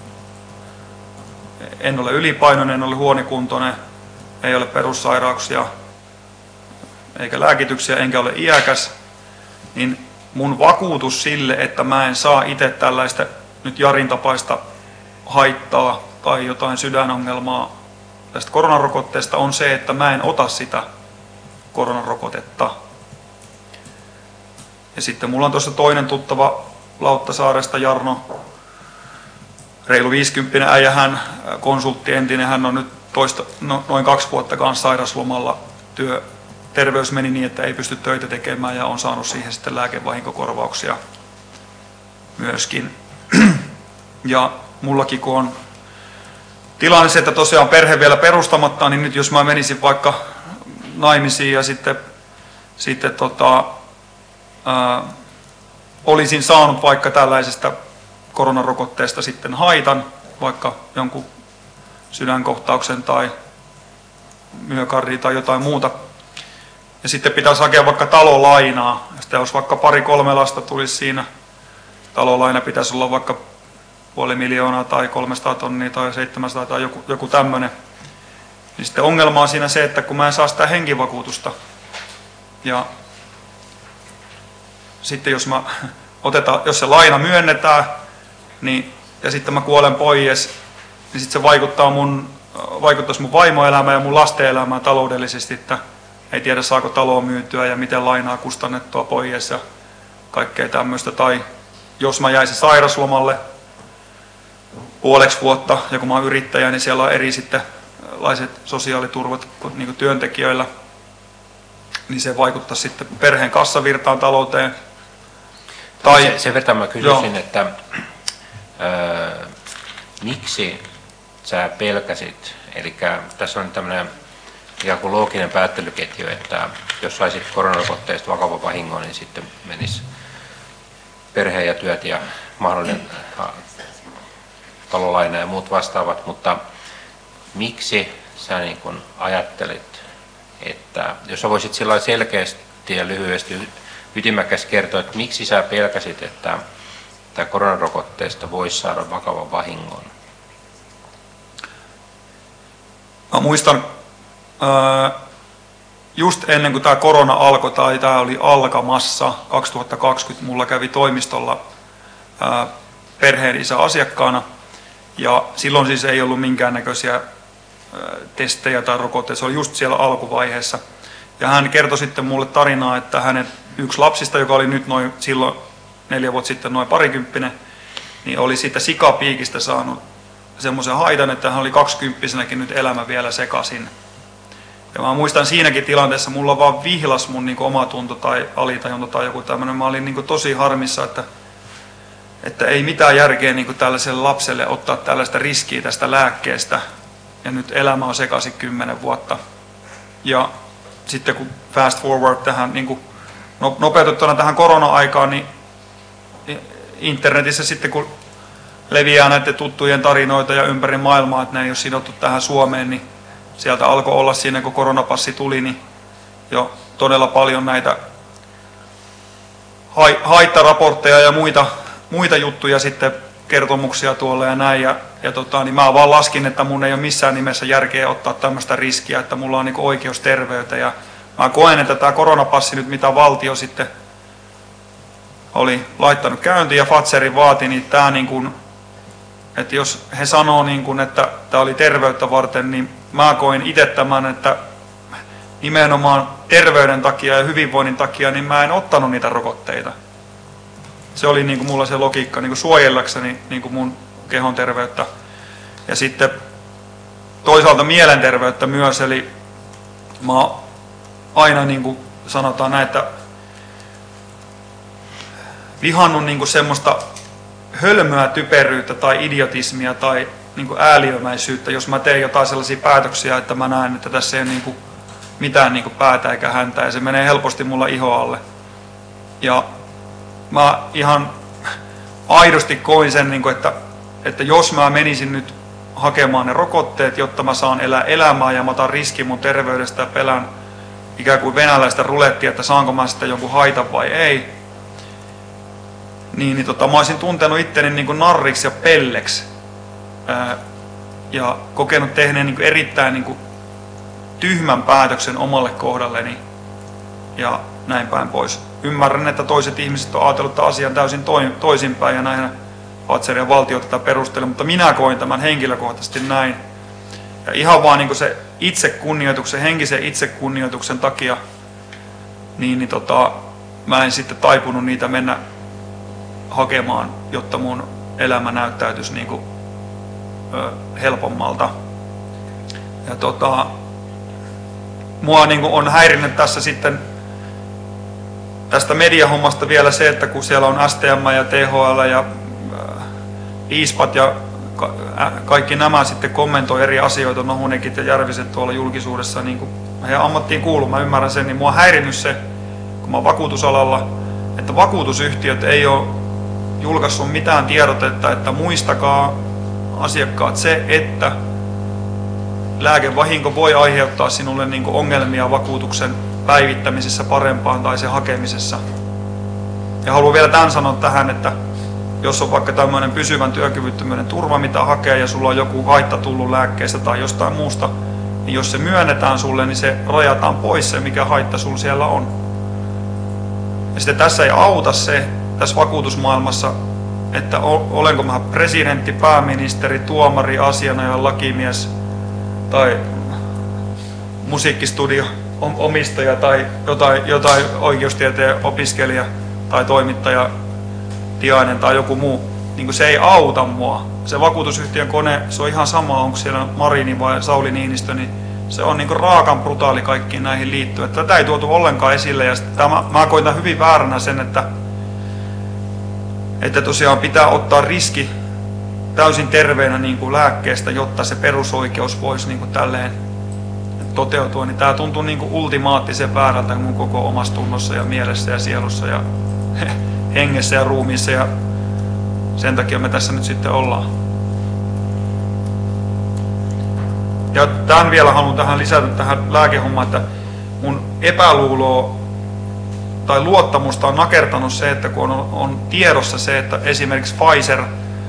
en ole ylipainoinen, en ole huonokuntoinen, ei ole perussairauksia, eikä lääkityksiä, enkä ole iäkäs, niin mun vakuutus sille, että mä en saa itse tällaista nyt Jarin tapaista haittaa tai jotain sydänongelmaa tästä koronarokotteesta on se, että mä en ota sitä koronarokotetta. Ja sitten mulla on tuossa toinen tuttava Lauttasaaresta, Jarno, reilu viisikymppinen äijä, hän konsultti entinen, hän on nyt toista, no, noin kaksi vuotta kanssa sairaslomalla. Työ, terveys meni niin, että ei pysty töitä tekemään ja on saanut siihen sitten lääkevahinkokorvauksia myöskin. Ja mullakin kun on tilanne se, että tosiaan perhe vielä perustamatta, niin nyt jos mä menisin vaikka naimisiin ja sitten, sitten tota, ää, olisin saanut vaikka tällaisesta koronarokotteesta sitten haitan, vaikka jonkun sydänkohtauksen tai myokardin tai jotain muuta, ja sitten pitäisi hakea vaikka talolainaa, ja sitten jos vaikka pari kolme lasta tulisi siinä, talolaina pitäisi olla vaikka puoli miljoonaa tai kolmesataa tonnia tai seitsemänsataa tai joku, joku tämmöinen. Niin sitten ongelma on siinä se, että kun mä en saa sitä henkivakuutusta, ja sitten jos, mä otetaan, jos se laina myönnetään, niin, ja sitten mä kuolen pois, niin sitten se vaikuttaa mun, vaikuttaisi mun vaimoelämään ja mun lasten elämään taloudellisesti, että ei tiedä saako taloa myytyä ja miten lainaa kustannettua pois ja kaikkea tämmöistä. Tai jos mä jäisin sairaslomalle puoleksi vuotta, ja kun mä oon yrittäjä, niin siellä on eri sitten laiset sosiaaliturvat niin kuin työntekijöillä, niin se vaikuttaa sitten perheen kassavirtaan, talouteen. Tai, se, sen verran mä kysyisin, joo. että ää, miksi sä pelkäsit, eli tässä on tämmöinen ikään kuin looginen päättelyketju, että jos saisit koronarokotteesta vakava vahingon, niin sitten menisi perhe ja työt ja mahdollinen talolaina ja muut vastaavat, mutta miksi sä niin kun ajattelit, että jos sä voisit sillä selkeästi ja lyhyesti ytimäkäs kertoa, että miksi sä pelkäsit, että tämä koronarokotteesta voisi saada vakavan vahingon? Mä muistan, just ennen kuin tämä korona alkoi, tai tämä oli alkamassa kaksituhattakaksikymmentä, mulla kävi toimistolla perheen isä asiakkaana, ja silloin siis ei ollut minkäännäköisiä testejä tai rokotteita, se oli just siellä alkuvaiheessa. Ja hän kertoi sitten mulle tarinaa, että hänen yksi lapsista, joka oli nyt noin silloin neljä vuotta sitten noin parikymppinen, niin oli siitä sikapiikistä saanut semmoisen haitan, että hän oli kaksikymppisenäkin nyt elämä vielä sekaisin. Ja mä muistan siinäkin tilanteessa, mulla vaan vihlas mun niin kuin omatunto tai alitajunta tai joku tämmöinen. Mä olin niin kuin tosi harmissa, että, että ei mitään järkeä niin kuin tällaiselle lapselle ottaa tällaista riskiä tästä lääkkeestä. Ja nyt elämä on sekaisin kymmenen vuotta. Ja sitten kun fast forward tähän niin kuin nopeutettuna tähän korona-aikaan, niin internetissä sitten kun leviää näiden tuttujen tarinoita ja ympäri maailmaa, että ne ei ole sidottu tähän Suomeen, niin sieltä alkoi olla siinä, kun koronapassi tuli, niin jo todella paljon näitä haittaraportteja ja muita, muita juttuja sitten, kertomuksia tuolla ja näin. Ja, ja tota, niin mä vaan laskin, että mun ei ole missään nimessä järkeä ottaa tämmöistä riskiä, että mulla on niin kuin oikeus terveyteen. Ja mä koen, että tämä koronapassi nyt, mitä valtio sitten oli laittanut käyntiin ja Pfizerin vaati, niin tämä niin kuin, että jos he sanoo niin kuin, että tämä oli terveyttä varten, niin mä koin itse tämän, että nimenomaan terveyden takia ja hyvinvoinnin takia, niin mä en ottanut niitä rokotteita. Se oli niin kuin mulla se logiikka, niin kuin suojellakseni niin kuin mun kehon terveyttä. Ja sitten toisaalta mielenterveyttä myös, eli mä aina niin kuin sanotaan näin, että vihannut niin kuin semmoista hölmöä typeryyttä tai idiotismia tai niin kuin ääliömäisyyttä, jos mä teen jotain sellaisia päätöksiä, että mä näen, että tässä ei ole niin kuin mitään niin kuin päätä eikä häntä, ja se menee helposti mulla iho alle. Ja mä ihan aidosti koin sen, niin kuin, että, että jos mä menisin nyt hakemaan ne rokotteet, jotta mä saan elää elämää ja mä otan riskin mun terveydestä ja pelän ikään kuin venäläistä rulettia, että saanko mä sitten jonkun haitan vai ei, niin, niin tota, mä olisin tuntenut itteni niin kuin narriksi ja pelleksi ää, ja kokenut tehneen niin kuin erittäin niin kuin tyhmän päätöksen omalle kohdalleni ja näin päin pois. Ymmärrän, että toiset ihmiset on ajatellut tämän asian täysin toisinpäin ja näin Fazer ja valtio tätä perustelee, mutta minä koin tämän henkilökohtaisesti näin. Ja ihan vaan niin se itsekunnioituksen, henkisen itsekunnioituksen takia, niin, niin tota, mä en sitten taipunut niitä mennä hakemaan, jotta mun elämä näyttäytyisi niin kuin, ö, helpommalta. Ja tota, mua niin kuin on häirinnyt tässä sitten tästä mediahommasta vielä se, että kun siellä on S T M ja T H L ja piispat ja kaikki nämä sitten kommentoi eri asioita, Nohunekit ja Järviset tuolla julkisuudessa, niin kuin heidän ammattiin kuuluu, mä ymmärrän sen, niin mua on häirinnyt se, kun mä oon vakuutusalalla, että vakuutusyhtiöt ei ole julkaissut mitään tiedotetta, että muistakaa asiakkaat se, että lääkevahinko voi aiheuttaa sinulle niin kuin ongelmia vakuutuksen päivittämisessä parempaan tai sen hakemisessa. Ja haluan vielä tämän sanoa tähän, että jos on vaikka tämmöinen pysyvän työkyvyttömyyden turva, mitä hakee, ja sulla on joku haitta tullut lääkkeestä tai jostain muusta, niin jos se myönnetään sulle, niin se rajataan pois se, mikä haitta sulla siellä on. Ja sitten tässä ei auta se, tässä vakuutusmaailmassa, että olenko mä presidentti, pääministeri, tuomari, asianajaja, lakimies tai musiikkistudio omistaja tai jotain, jotain oikeustieteen opiskelija tai toimittaja, Tiainen tai joku muu, niin kuin se ei auta mua. Se vakuutusyhtiön kone, se on ihan sama, onko siellä Marini vai Sauli Niinistö, niin se on niin kuin raakan brutaali kaikkiin näihin liittyen. Tätä ei tuotu ollenkaan esille, ja tämä, mä koin tämän hyvin vääränä sen, että, että tosiaan pitää ottaa riski täysin terveenä niin kuin lääkkeestä, jotta se perusoikeus voisi niin kuin tälleen toteutua. Niin tämä tuntuu niin kuin ultimaattisen väärältä mun koko omassa tunnossa ja mielessä ja sielussa ja hengessä ja ruumiissa, ja sen takia me tässä nyt sitten ollaan. Ja tämän vielä haluan tähän lisätä tähän lääkehommaan, että mun epäluuloa tai luottamusta on nakertanut se, että kun on, on tiedossa se, että esimerkiksi Pfizer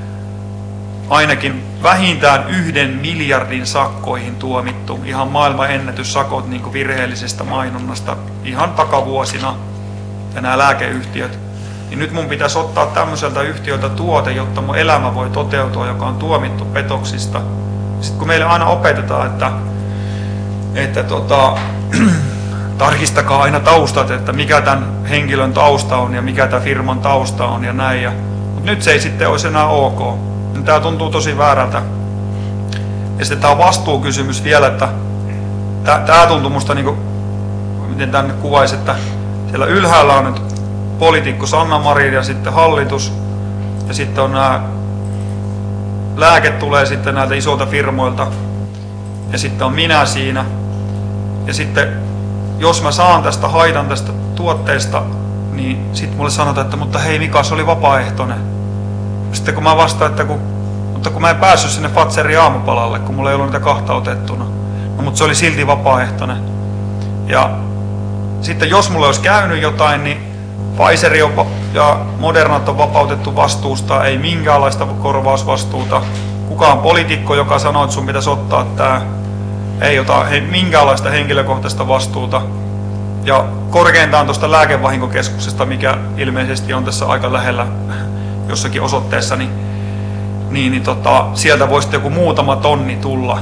ainakin vähintään yhden miljardin sakkoihin tuomittu, ihan maailman ennätyssakot niin kuin virheellisestä mainonnasta ihan takavuosina, ja nämä lääkeyhtiöt, niin nyt mun pitäisi ottaa tämmöiseltä yhtiöltä tuote, jotta mun elämä voi toteutua, joka on tuomittu petoksista. Sitten kun meille aina opetetaan, että, että tota, tarkistakaa aina taustat, että mikä tämän henkilön tausta on ja mikä tämän firman tausta on ja näin. Ja, mutta nyt se ei sitten olisi enää ok. Tämä tuntuu tosi väärältä. Ja sitten tämä vastuukysymys vielä, että tämä tuntuu musta, niin kuin, miten tämän kuvaisi, että siellä ylhäällä on nyt poliitikko Sanna Marin ja sitten hallitus, ja sitten on nämä lääke tulee sitten näiltä isolta firmoilta, ja sitten on minä siinä, ja sitten jos mä saan tästä haitan tästä tuotteesta, niin sitten mulle sanotaan, että mutta hei Mika, se oli vapaaehtoinen. Sitten kun mä vastaan, että kun, mutta kun mä en päässyt sinne Fazerin aamupalalle, kun mulla ei ollut niitä kahta otettuna, no, mutta se oli silti vapaaehtoinen. Ja sitten jos mulla olisi käynyt jotain, niin Pfizer ja Modernat on vapautettu vastuusta, ei minkäänlaista korvausvastuuta. Kukaan poliitikko, joka sanoo, että sun pitäisi ottaa tämä, ei ota minkäänlaista henkilökohtaista vastuuta. Ja korkeintaan tuosta lääkevahinkokeskuksesta, mikä ilmeisesti on tässä aika lähellä jossakin osoitteessa, niin, niin, niin tota, sieltä voisi joku muutama tonni tulla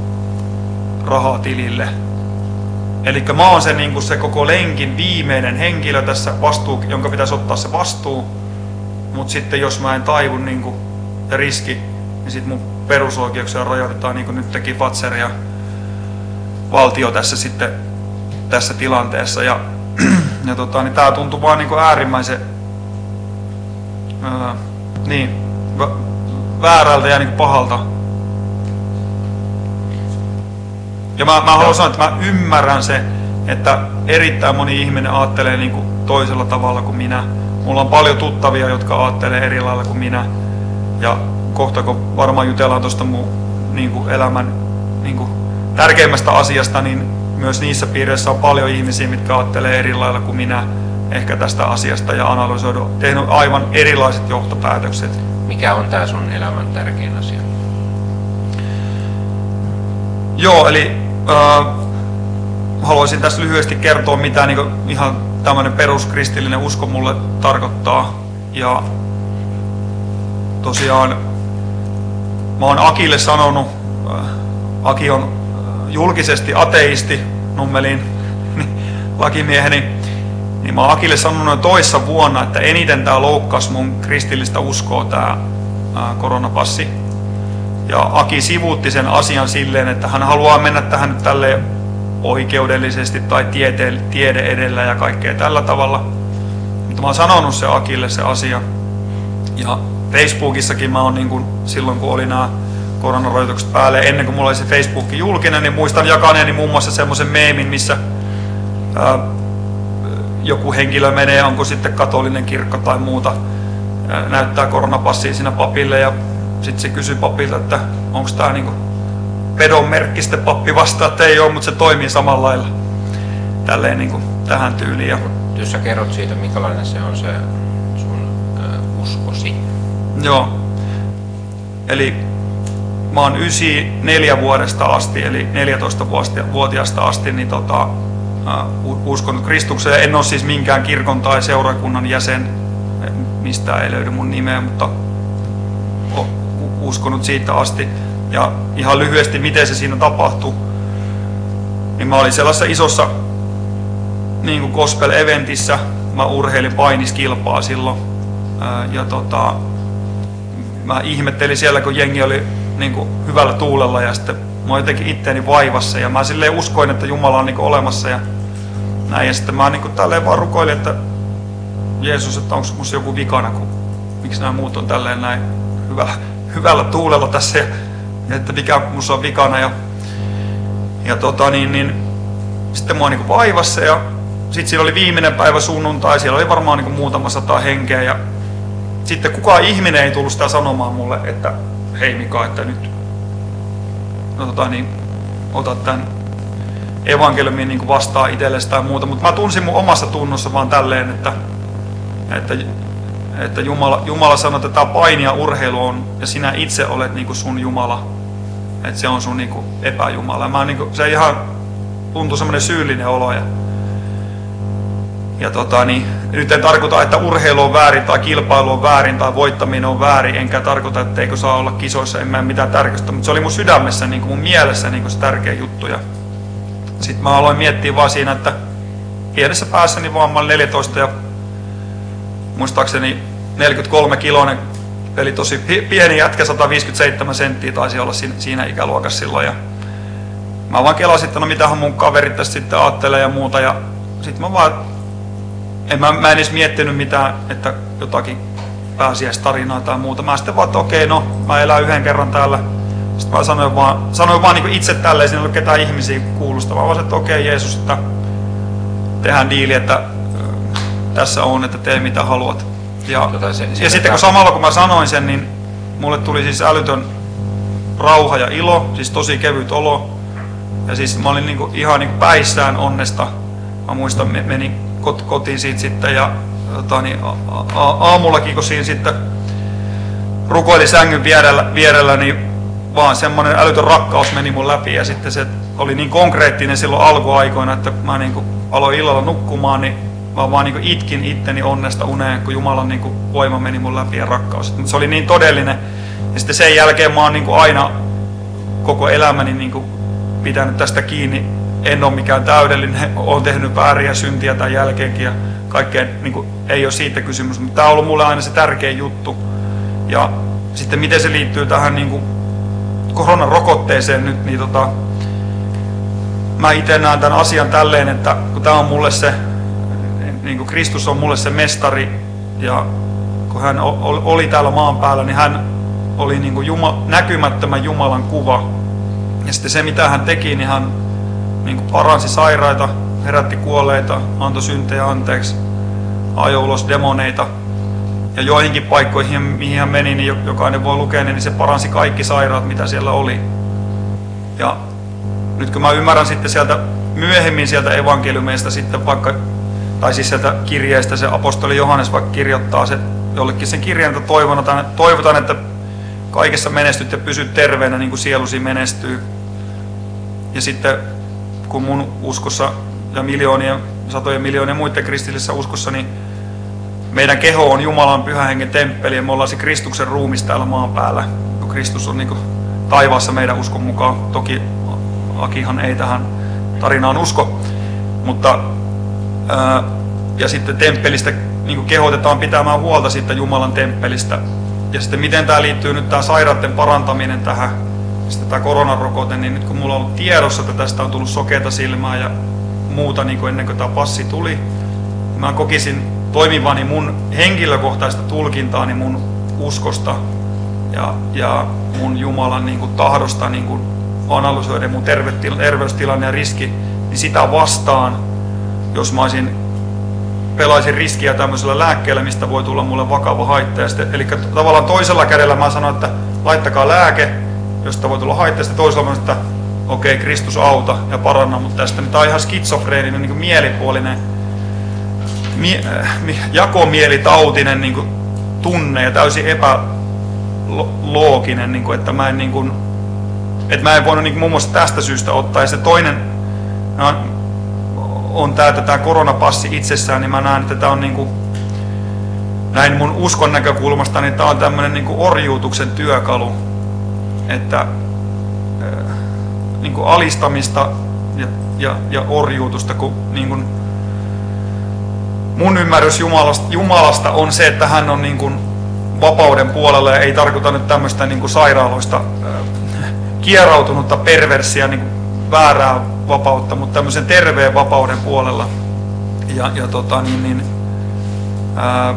rahaa tilille. Eli mä oon se, niin se koko lenkin viimeinen henkilö tässä, vastuu, jonka pitäisi ottaa se vastuu. Mutta sitten jos mä en taivu niin kuin, ja riski, niin sitten mun perusoikeuksia rajoitetaan, niin kuin nyt teki Fazer ja valtio tässä sitten tässä tilanteessa. Ja, ja tota, niin tää tuntuu vaan niin kuin äärimmäisen ää, niin, väärältä ja niin kuin pahalta. Ja mä, mä haluan sanoa, että mä ymmärrän se, että erittäin moni ihminen ajattelee niin kuin toisella tavalla kuin minä. Mulla on paljon tuttavia, jotka ajattelee eri lailla kuin minä. Ja kohta kun varmaan jutellaan tuosta mun niin kuin elämän niin kuin tärkeimmästä asiasta, niin myös niissä piireissä on paljon ihmisiä, mitkä ajattelee eri lailla kuin minä ehkä tästä asiasta ja analysoidu, tehnyt aivan erilaiset johtopäätökset. Mikä on tää sun elämän tärkein asia? Joo, eli äh, haluaisin tässä lyhyesti kertoa, mitä niin kuin, ihan tämmöinen peruskristillinen usko mulle tarkoittaa. Ja tosiaan mä oon Akille sanonut, äh, Aki on julkisesti ateisti, Nummelin lakimieheni, niin mä oon Akille sanonut jo toissa vuonna, että eniten tää loukkasi mun kristillistä uskoa tää ää, koronapassi. Ja Aki sivuutti sen asian silleen, että hän haluaa mennä tähän nyt tälleen oikeudellisesti tai tiete, tiede edellä ja kaikkea tällä tavalla. Mutta mä oon sanonut se Akille se asia. Ja Facebookissakin mä oon niin kun, silloin kun oli nämä koronarajoitukset päälle, ennen kuin mulla oli se Facebook julkinen, niin muistan jakaneeni muun muassa semmoisen meemin, missä ää, joku henkilö menee, onko sitten katolinen kirkko tai muuta, ää, näyttää koronapassia siinä papille ja sitten se kysyy papilta, että onko tämä niinku pedon merkki, sitten pappi vastaa, että ei ole, mutta se toimii samalla lailla tälleen niinku tähän tyyliin. Ja jos sä kerrot siitä, minkälainen se on se sun äh, uskosi. Joo, eli mä oon yhdeksänkymmentäneljä vuodesta asti, eli neljätoistavuotiaasta asti, niin tota, uh, uskonut Kristukseen. En ole siis minkään kirkon tai seurakunnan jäsen, mistään ei löydy mun nimeä, mutta uskonut siitä asti. Ja ihan lyhyesti, miten se siinä tapahtui, niin mä olin sellaisessa isossa niin kuin gospel-eventissä. Mä urheilin painiskilpaa silloin. Uh, ja tota, mä ihmettelin siellä, kun jengi oli niin kuin hyvällä tuulella ja sitten mä oon jotenkin itteeni vaivassa ja mä silleen uskoin, että Jumala on niin kuin olemassa ja näin. Ja sitten mä niin kuin tälleen vaan rukoilin, että Jeesus, että onko musta joku vikana, kun miksi nämä muut on tälleen näin hyvällä, hyvällä tuulella tässä ja, ja että mikä musta on vikana. Ja, ja tota niin, niin sitten mä oon niin kuin vaivassa ja sitten siinä oli viimeinen päivä sunnuntai, siellä oli varmaan niin kuin muutama sata henkeä ja sitten kukaan ihminen ei tullut sitä sanomaan mulle, että hei Mika, että nyt no, tota, niin, otat tämän evankeliumin niin vastaan itsellesi tai muuta, mutta mä tunsin mun omassa tunnossa vaan tälleen, että, että, että Jumala, Jumala sanoi, että tämä paini ja urheilu on, ja sinä itse olet niin kuin sun Jumala, että se on sun niin kuin epäjumala. Mä, niin kuin, se ihan tuntui semmoinen syyllinen olo. Ja, ja tota, niin, nyt en tarkoita, että urheilu on väärin tai kilpailu on väärin tai voittaminen on väärin, enkä tarkoita, että eikö saa olla kisoissa, en mä mitään tärkeistä, mutta se oli mun sydämessä, niin kuin mun mielessä niin kuin se tärkeä juttu. Ja sitten mä aloin miettiä vaan siinä, että pienessä päässäni vaan mä olin neljätoista ja muistaakseni neljäkymmentäkolme kiloinen, eli tosi pieni jätkä, sata viisikymmentäseitsemän senttiä taisi olla siinä, siinä ikäluokassa silloin. Ja mä vaan kelasin, että no mitähän mun kaverit tästä sitten ajattelee ja muuta. Ja sitten mä vaan, en, mä, mä en edes miettinyt mitään, että jotakin pääsiäistarinaa tai muuta. Mä sitten vaan, että okei, no mä elän yhden kerran täällä. Sitten mä sanoin vaan, sanoin vaan niin itse tälleen, siinä ei ollut ketään ihmisiä kuulusta. Mä vaan, että okei Jeesus, että tehdään diili, että tässä on, että tee mitä haluat. Ja, tota se, ja sitten kun samalla kun mä sanoin sen, niin mulle tuli siis älytön rauha ja ilo, siis tosi kevyt olo. Ja siis mä olin niinku ihan niinku päissään onnesta. Mä muistan, menin kotiin siitä sitten ja tota, niin, a, a, aamullakin kun siinä sitten rukoili sängyn vierellä, vierellä, niin vaan semmoinen älytön rakkaus meni mun läpi. Ja sitten se oli niin konkreettinen silloin alkuaikoina, että mä niinku aloin illalla nukkumaan, niin mä vaan niinku itkin itteni onnesta uneen, kun Jumalan niinku voima meni mun läpi ja rakkaus. Mutta se oli niin todellinen. Ja sitten sen jälkeen mä oon niinku aina koko elämäni niinku pitänyt tästä kiinni. En ole mikään täydellinen, olen tehnyt vääriä syntiä tämän jälkeenkin ja kaikkea niinku, ei ole siitä kysymys. Mutta tämä on ollut mulle aina se tärkein juttu. Ja sitten miten se liittyy tähän niinku koronarokotteeseen nyt, niin tota, mä itse näen tämän asian tälleen, että kun tämä on mulle se, niin kuin Kristus on mulle se mestari ja kun hän oli täällä maan päällä, niin hän oli niin kuin Juma, näkymättömän Jumalan kuva. Ja sitten se mitä hän teki, niin hän niin kuin paransi sairaita, herätti kuolleita, antoi syntejä anteeksi, ajoi ulos demoneita. Ja joihinkin paikkoihin, mihin hän meni, niin jokainen voi lukea, niin se paransi kaikki sairaat, mitä siellä oli. Ja nyt kun mä ymmärrän sitten sieltä myöhemmin sieltä evankeliumeista sitten vaikka, tai siis sieltä kirjeistä se apostoli Johannes vaikka kirjoittaa se, jollekin sen kirjeen, että toivotaan, toivotaan, että kaikessa menestyt ja pysyt terveenä niin kuin sielusi menestyy. Ja sitten kun mun uskossa ja miljoonien, satojen miljoonien muiden kristillisessä uskossa, niin meidän keho on Jumalan pyhän hengen temppeli ja me ollaan se Kristuksen ruumis täällä maan päällä. Kristus on niin kuin taivaassa meidän uskon mukaan. Toki Akihan ei tähän tarinaan usko. Mutta, ää, ja sitten temppelistä niin kuin kehotetaan pitämään huolta siitä Jumalan temppelistä. Ja sitten miten tämä liittyy nyt tämä sairaiden parantaminen tähän, sitten tämä koronarokote, niin nyt kun mulla on ollut tiedossa, että tästä on tullut sokeata silmää ja muuta niin kuin ennen kuin tämä passi tuli, mä kokisin toimivani mun henkilökohtaista tulkintaani mun uskosta ja, ja mun Jumalan niin kuin tahdosta niin kuin analysoida mun terveystilanne ja riski, niin sitä vastaan, jos mä olisin, pelaisin riskiä tämmöisellä lääkkeellä, mistä voi tulla mulle vakava haitta. Ja sitten, eli tavallaan toisella kädellä mä sanon, että laittakaa lääke, josta voi tulla haitta, ja sitten toisella mä sanon, että okei, okay, Kristus auta ja paranna mut tästä. Niin tää on ihan skitsofreeninen, niin kuin mielipuolinen, mie, jakomielitautinen niin kuin tunne ja täysin epälooginen, niin kuin, että mä en, niin kuin, että mä en voinut niin kuin muun muassa tästä syystä ottaa. Ja se toinen on, on tää, että tämä koronapassi itsessään, niin mä näen, että tämä on niin kuin, näin mun uskon näkökulmasta, niin tämä on tämmöinen niin kuin orjuutuksen työkalu, että niin kuin alistamista ja, ja, ja orjuutusta, kun niin kuin mun ymmärrys Jumalasta, Jumalasta on se, että hän on niin kuin vapauden puolella ja ei tarkoita nyt tämmöistä niin kuin sairaaloista kierautunutta perversiä niin kuin väärää vapautta, mutta tämmöisen terveen vapauden puolella. Ja, ja, tota, niin, niin, ää,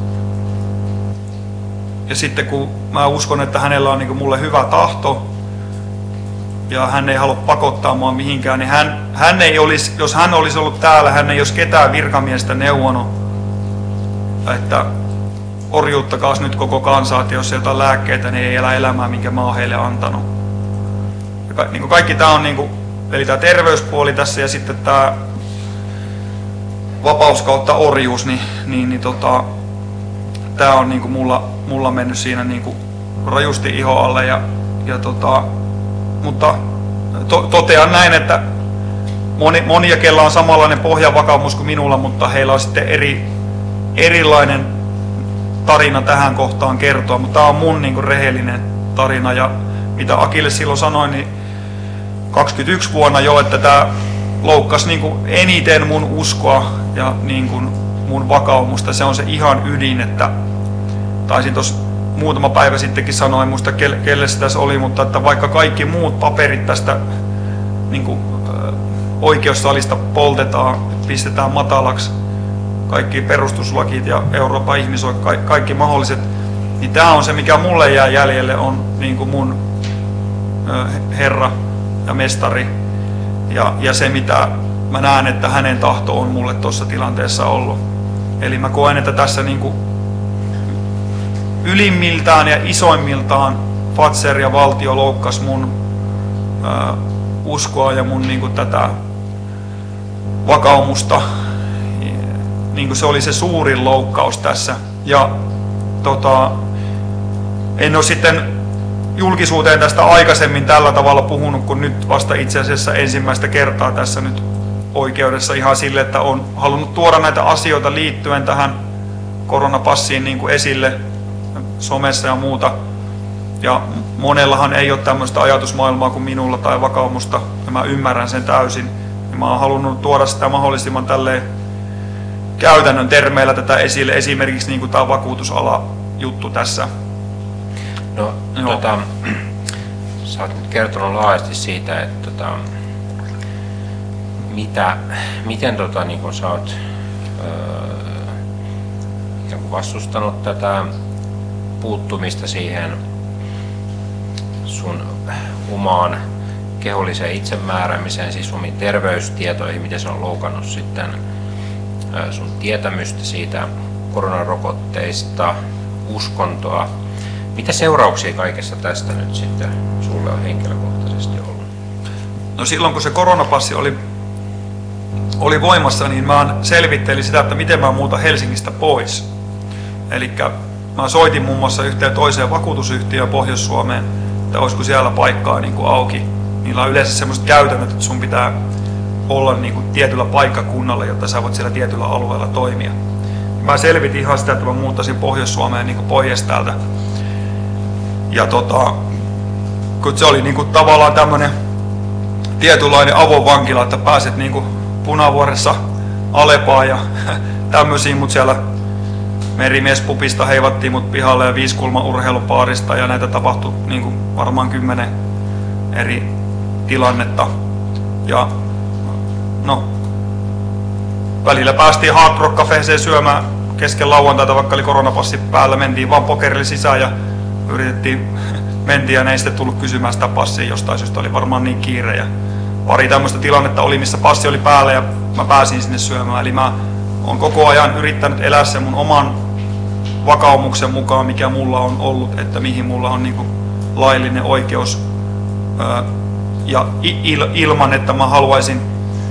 ja sitten kun mä uskon, että hänellä on niin kuin mulle hyvä tahto ja hän ei halua pakottaa mua mihinkään, niin hän, hän ei olisi, jos hän olisi ollut täällä, hän ei olisi ketään virkamiestä neuvonut, että orjuuttakaas nyt koko kansaa, että jos ei jotain lääkkeitä, niin ei elä elämää, minkä mä oon heille antanut. Ja ka, niin kuin kaikki tämä on, niin kuin, eli tämä terveyspuoli tässä ja sitten tämä vapaus kautta orjuus, niin, niin, niin tota, tämä on niin kuin mulla, mulla mennyt siinä niin kuin rajusti iho alle. Ja, ja tota, mutta to, totean näin, että moni, monia, kella on samanlainen pohjavakaumus kuin minulla, mutta heillä on sitten eri, erilainen tarina tähän kohtaan kertoa. Mutta tämä on mun niin kuin rehellinen tarina ja mitä Akille silloin sanoi, niin kaksikymmentäyksi vuonna jo, että tämä loukkasi niin kuin eniten mun uskoa ja niin kuin mun vakaumusta. Se on se ihan ydin, että taisin tuossa muutama päivä sittenkin sanoa, en muista kelle se tässä oli, mutta että vaikka kaikki muut paperit tästä niin kuin, oikeussalista poltetaan, pistetään matalaksi, kaikki perustuslakit ja Euroopan ihmisoikeudet, kaikki mahdolliset, niin tämä on se, mikä mulle jää jäljelle, on niin kuin mun Herra ja mestari ja, ja se, mitä mä näen, että hänen tahto on mulle tuossa tilanteessa ollut. Eli mä koen, että tässä niin kuin ylimmiltään ja isoimmiltaan Fatser ja valtio loukkas mun ää, uskoa ja mun niin kuin tätä vakaumusta. Niin kuin se oli se suurin loukkaus tässä. Ja tota, en ole sitten julkisuuteen tästä aikaisemmin tällä tavalla puhunut, kun nyt vasta itse asiassa ensimmäistä kertaa tässä nyt oikeudessa ihan sille, että on halunnut tuoda näitä asioita liittyen tähän koronapassiin niin kuin esille somessa ja muuta. Ja monellahan ei ole tämmöistä ajatusmaailmaa kuin minulla tai vakaumusta, ja mä ymmärrän sen täysin. Ja mä oon halunnut tuoda sitä mahdollisimman tälleen käytännön termeillä tätä esille, esimerkiksi niin kuin tämä vakuutusala juttu tässä. No, tota, sä oot nyt kertonut laajasti siitä, että tota, mitä, miten tota, niin kun sä oot öö, vastustanut tätä puuttumista siihen sun omaan keholliseen itsemääräämiseen, siis omiin terveystietoihin, miten se on loukannut sitten sun tietämystä siitä koronarokotteista, uskontoa. Mitä seurauksia kaikessa tästä nyt sitten sulle on henkilökohtaisesti ollut? No silloin kun se koronapassi oli, oli voimassa, niin mä selvittelin sitä, että miten mä muutan Helsingistä pois. Eli mä soitin muun muassa yhteen toiseen vakuutusyhtiöön Pohjois-Suomeen, että olisiko siellä paikkaa niin kuin auki. Niillä on yleensä sellaiset käytännöt, että sun pitää olla niin kuin tietyllä paikkakunnalla, jotta sä voit siellä tietyllä alueella toimia. Mä selvitin ihan sitä, että mä muuttaisin Pohjois-Suomeen niin kuin pois täältä. Ja tota, kun se oli niin kuin tavallaan tämmönen tietynlainen avovankila, että pääset niin kuin Punavuoressa Alepaan ja tämmöisiin, mut siellä Merimiespupista heivattiin mut pihalle ja Viiskulman urheilupaarista ja näitä tapahtui niin kuin varmaan kymmenen eri tilannetta. Ja no, välillä päästiin Hard Rock Cafeeseen syömään kesken lauantaita, vaikka oli koronapassi päällä, mentiin vaan pokerille sisään ja yritettiin, mentiin ja ne ei sitten tullut kysymään sitä passia jostain syystä, oli varmaan niin kiire. Ja pari tämmöistä tilannetta oli, missä passi oli päällä ja mä pääsin sinne syömään. Eli mä oon koko ajan yrittänyt elää sen mun oman vakaumuksen mukaan, mikä mulla on ollut, että mihin mulla on niinku laillinen oikeus. Ja ilman, että mä haluaisin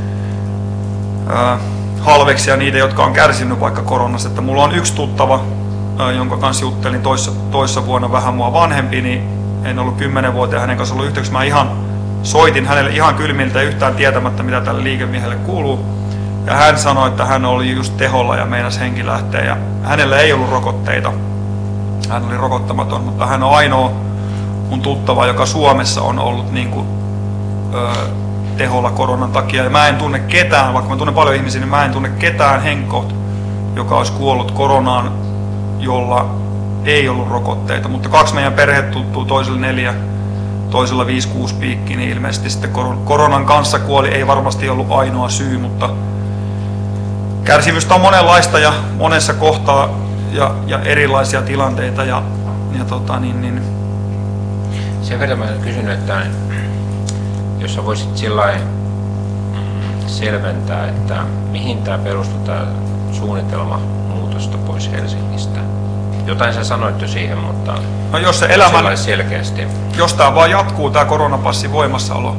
halveksia niitä, jotka on kärsinyt vaikka koronasta. Että mulla on yksi tuttava, jonka kanssa juttelin toissa, toissa vuonna vähän mua vanhempi, niin en ollut kymmenen vuotta hänen kanssa ollut yhteyksissä. Mä ihan soitin hänelle ihan kylmiltä yhtään tietämättä, mitä tälle liikemiehelle kuuluu. Ja hän sanoi, että hän oli just teholla ja meinasi henki lähteä. Ja hänellä ei ollut rokotteita. Hän oli rokottamaton, mutta hän on ainoa mun tuttava, joka Suomessa on ollut niin kuin, ö, teholla koronan takia. Ja mä en tunne ketään, vaikka mä tunnen paljon ihmisiä, niin mä en tunne ketään henkkoht, joka olisi kuollut koronaan, jolla ei ollut rokotteita. Mutta kaksi meidän perhe tuttuu, toisella neljä, toisella viisi kuusi piikki, niin ilmeisesti sitten koronan kanssa kuoli. Ei varmasti ollut ainoa syy, mutta kärsimystä on monenlaista ja monessa kohtaa ja, ja erilaisia tilanteita. Ja, ja tota, niin, niin. Sen verran mä kysyn, että jos sä voisit sillain selventää, että mihin tämä perustuu tämä suunnitelma muutosta pois Helsingistä. Jotain sä sanoit jo siihen, mutta no jos se elämä, selkeästi. Jos tää vaan jatkuu tää koronapassin voimassaolo,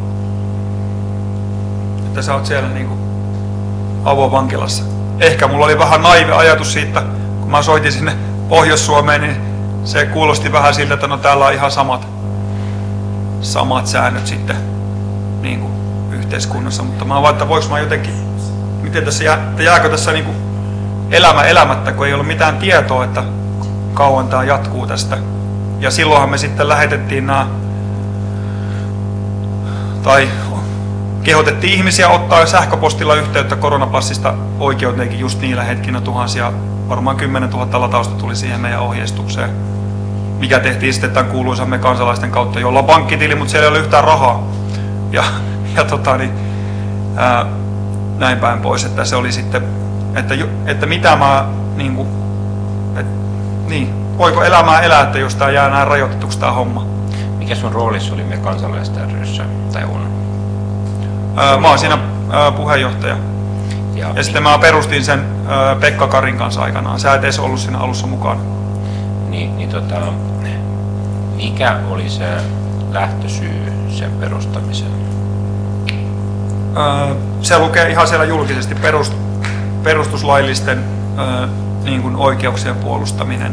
että sä oot siellä niinku avovankilassa. Ehkä mulla oli vähän naivi ajatus siitä, kun mä soitin sinne Pohjois-Suomeen, niin se kuulosti vähän siltä, että no täällä on ihan samat, samat säännöt sitten niin kuin yhteiskunnassa. Mutta mä vaan, että voiko mä jotenkin, miten tässä jää, että jääkö tässä niin kuin elämä elämättä, kun ei ole mitään tietoa, että kauan tämä jatkuu tästä. Ja silloinhan me sitten lähetettiin nämä, tai kehotettiin ihmisiä ottaa sähköpostilla yhteyttä koronapassista oikeuteenkin just niillä hetkinä tuhansia, varmaan kymmenen tuhatta latausta tuli siihen meidän ohjeistukseen, mikä tehtiin sitten tämän kuuluisamme kansalaisten kautta, jolla on pankkitili, mutta siellä ei ole yhtään rahaa. Ja, ja tota, niin, ää, näin päin pois, että se oli sitten, että, että mitä mä, niin kuin, et, niin, voiko elämää elää, että jos tää jää näin rajoitetuksi tää homma. Mikä sun roolissa oli me kansalaisten ryssä, tai on? Ää, mä oon siinä ää, puheenjohtaja. Ja, ja sitten mä perustin sen ää, Pekka Karin kanssa aikanaan. Sä et edes ollut siinä alussa mukana. Niin, niin tota, mikä oli se lähtösyy sen perustamiseen? Ää, se lukee ihan siellä julkisesti perust, perustuslaillisten ää, niin kuin oikeuksien puolustaminen.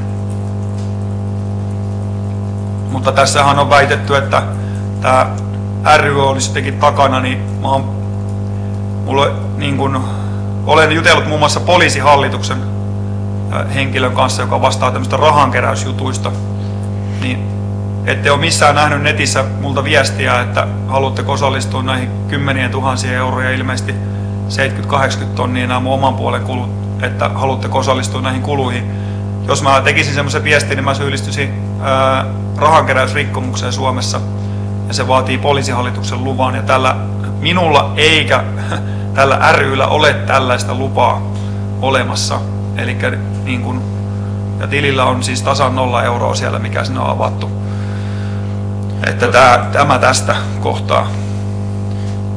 Mutta tässähän on väitetty, että tämä ry olisi jotenkin takana, niin mä oon, mulla, niin kun, olen jutellut muun muassa poliisihallituksen henkilön kanssa, joka vastaa tämmöistä rahankeräysjutuista, niin ette ole missään nähnyt netissä multa viestiä, että haluatteko osallistua näihin kymmenien tuhansia euroja, ilmeisesti seitsemänkymmentä kahdeksankymmentä tonnia nämä mun oman puolen kulut, että haluatteko osallistua näihin kuluihin. Jos mä tekisin semmoisen viestin, niin mä syyllistyisin ää, rahankeräysrikkomukseen Suomessa, ja se vaatii poliisihallituksen luvan, ja tällä minulla eikä tällä ry:llä ole tällaista lupaa olemassa. Eli niin kun, ja tilillä on siis tasan nolla euroa siellä, mikä sinne on avattu. Että tää, tämä tästä kohtaa.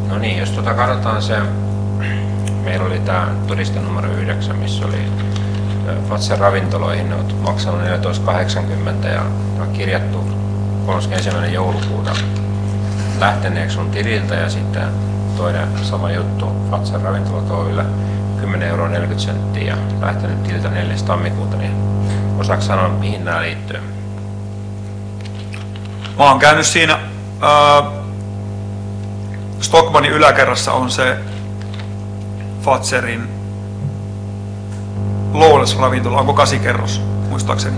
No niin, jos tuota katsotaan se, meillä oli tämä todiste numero yhdeksän, missä oli Fazer ravintoloihin, ne on maksanut neljätoista kahdeksankymmentä ja on kirjattu kolmaskymmenesensimmäinen joulukuuta lähteneeksi sun tililtä ja sitten toinen sama juttu Fazer ravintolat Oy:lle kymmenen euroa neljäkymmentä senttiä ja lähtenyt tililtä neljäs tammikuuta, niin osaako sanoa mihin nämä liittyy? Mä oon käynyt siinä ää, Stockmannin yläkerrassa on se Fazerin Lawless-ravintola, onko kasikerros, muistaakseni?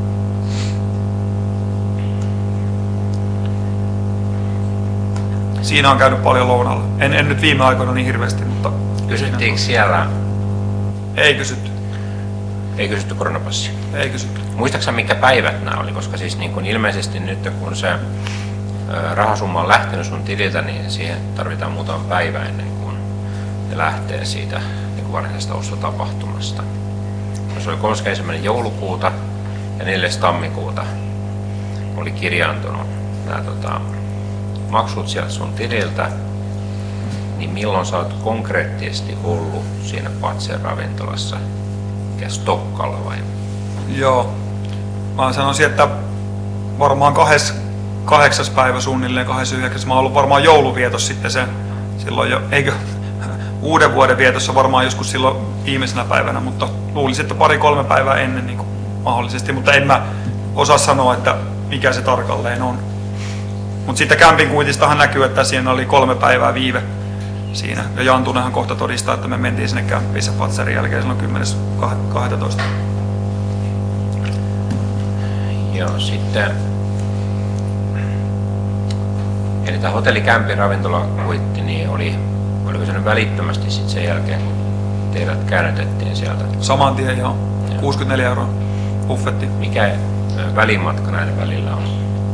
Siinä on käynyt paljon lounalla. En, en nyt viime aikoina niin hirveästi, mutta... Kysyttiinkö siellä? Ei kysytty. Ei kysytty koronapassia? Ei kysytty. Muistaaksä mikä päivät nämä oli? Koska siis niin kun ilmeisesti nyt kun se rahasumma on lähtenyt sun tililtä, niin siihen tarvitaan muutama päivä ennen kuin ne lähtee siitä niin kuin varsinaisesta ostotapahtumasta. Se oli kolmaskymmenesensimmäinen joulukuuta ja neljäs tammikuuta oli kirjaantunut nämä tota, maksut sieltä sun tililtä, niin milloin sä oot konkreettisesti ollut siinä Fazer ravintolassa? Mikä Stokkalla vai? Joo. Mä sanoisin, että varmaan kahdessa kahdeksas päivä suunnilleen, kahdeskymmenesyhdeksäs Mä oon ollut varmaan jouluvietossa sitten sen silloin jo, eikö uuden vuoden vietossa varmaan joskus silloin viimeisenä päivänä, mutta luulisin, että pari-kolme päivää ennen niin kuin mahdollisesti, mutta en mä osaa sanoa, että mikä se tarkalleen on. Mutta siitä camping kuitistahan näkyy, että siinä oli kolme päivää viive siinä. Ja Jantunenhan kohta todistaa, että me mentiin sinne campiin sen Fazerin jälkeen silloin kymmenes kahdestoista Joo, sitten... Eli tämä hotelli Campin ravintola kuitti, niin oli, oliko se nyt välittömästi sitten sen jälkeen, kun teidät käännytettiin sieltä? Saman tien, joo. kuusikymmentäneljä euroa buffetti. Mikä välimatka näiden välillä on?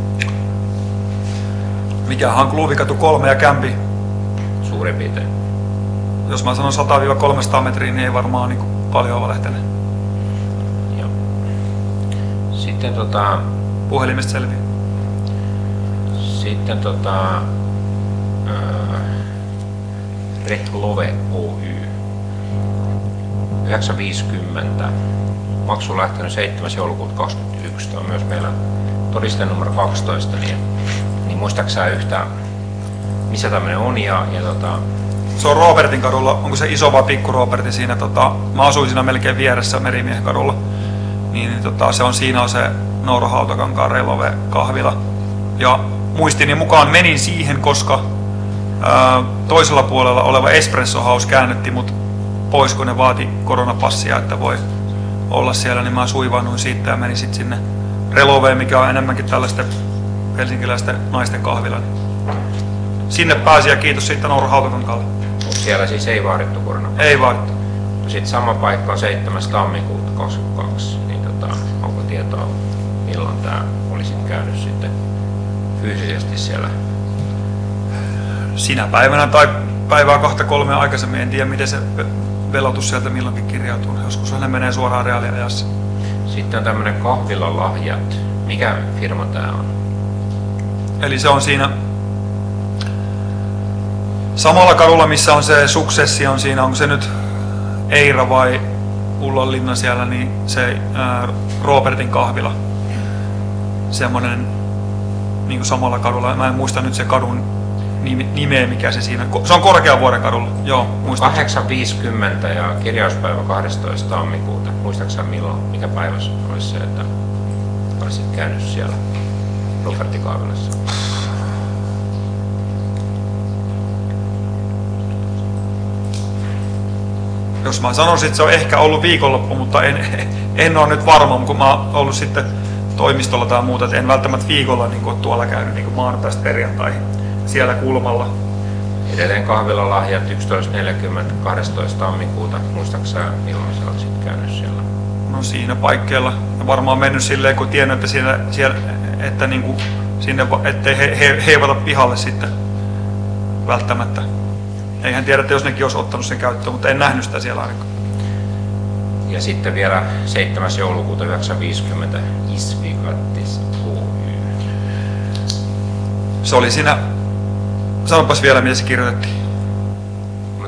Mikähän Kluuvikatu kolme ja Campi? Suurin piirtein. Jos mä sanon sata kolmesataa metriä, niin ei varmaan niin paljon valehtele. Joo. Sitten tota... Puhelimesta selviää. Sitten tota... Äh, Rehlove Oy. yhdeksän viisikymmentä. Maksu lähtenyt seitsemäs joulukuuta kaksikymmentäyksi. Tämä on myös meillä todiste numero kaksitoista. Niin, niin muistaaksä yhtään, missä tämmöinen on? Ja, ja tota... Se on Robertin kadulla. Onko se iso vai pikku Robertin siinä? Tota, mä asuin siinä melkein vieressä Merimiehen kadulla. Niin, niin tota, se on siinä on se Noora Hautakankaan Rehlove kahvila. Ja muistini mukaan menin siihen, koska ää, toisella puolella oleva Espresso House käännytti mut pois, kun ne vaati koronapassia, että voi olla siellä, niin mä suivannuin siitä ja menin sitten sinne Rehloveen, mikä on enemmänkin tällaisten helsinkiläisten naisten kahvila. Sinne pääsi ja kiitos siitä Noora Hautakankaalle. Mutta siellä siis ei vaadittu koronapassia? Ei vaadittu. Sitten sama paikka on seitsemäs tammikuuta kaksikymmentäkaksi, niin tota, onko tietoa milloin tämä olisi käynyt sitten fyysisesti siellä? Sinä päivänä tai päivää kahta kolmea aikaisemmin, en tiedä miten se velotus sieltä milloinkin kirjautuu. Joskus ne menee suoraan reaaliajassa. Sitten on tämmöinen kahvilalahjat. Mikä firma tämä on? Eli se on siinä samalla kadulla, missä on se Successi, on siinä, onko se nyt Eira vai Ullanlinna siellä, niin se ää, Robertin kahvila. Semmoinen niin kuin samalla kadulla. Mä en muista nyt se kadun nimeä, mikä se siinä. Se on Korkeavuoren kadulla. Joo, muistan. kahdeksan viisikymmentä ja kirjauspäivä kahdestoista tammikuuta. Muistaaksä milloin, mikä päivä olisi se, että olisit käynyt siellä Robertin kahvilassa? Jos mä sanoisin, että se on ehkä ollut viikonloppu, mutta en, en ole nyt varma, kun mä oon ollut sitten toimistolla tai muuta, että en välttämättä viikolla niin ole tuolla käynyt niin maanantaista perjantaihin siellä kulmalla. Edelleen kahvilalahjat yksitoista neljäkymmentä kahdestoista tammikuuta. Muistaaksä milloin sä olisit käynyt siellä? No siinä paikkeilla. Ja varmaan mennyt silleen, kun tiennyt, että, siinä, siellä, että niin kuin sinne, ettei he, he, heivata pihalle sitten välttämättä. Eihän tiedä, että jos nekin olisi ottanut sen käyttöön, mutta en nähnyt sitä siellä ainakaan. Ja sitten vielä seitsemäs joulukuuta yhdeksän viisikymmentä Isvigattis Oy. Se oli siinä, sanopas vielä mitä se kirjoitettiin.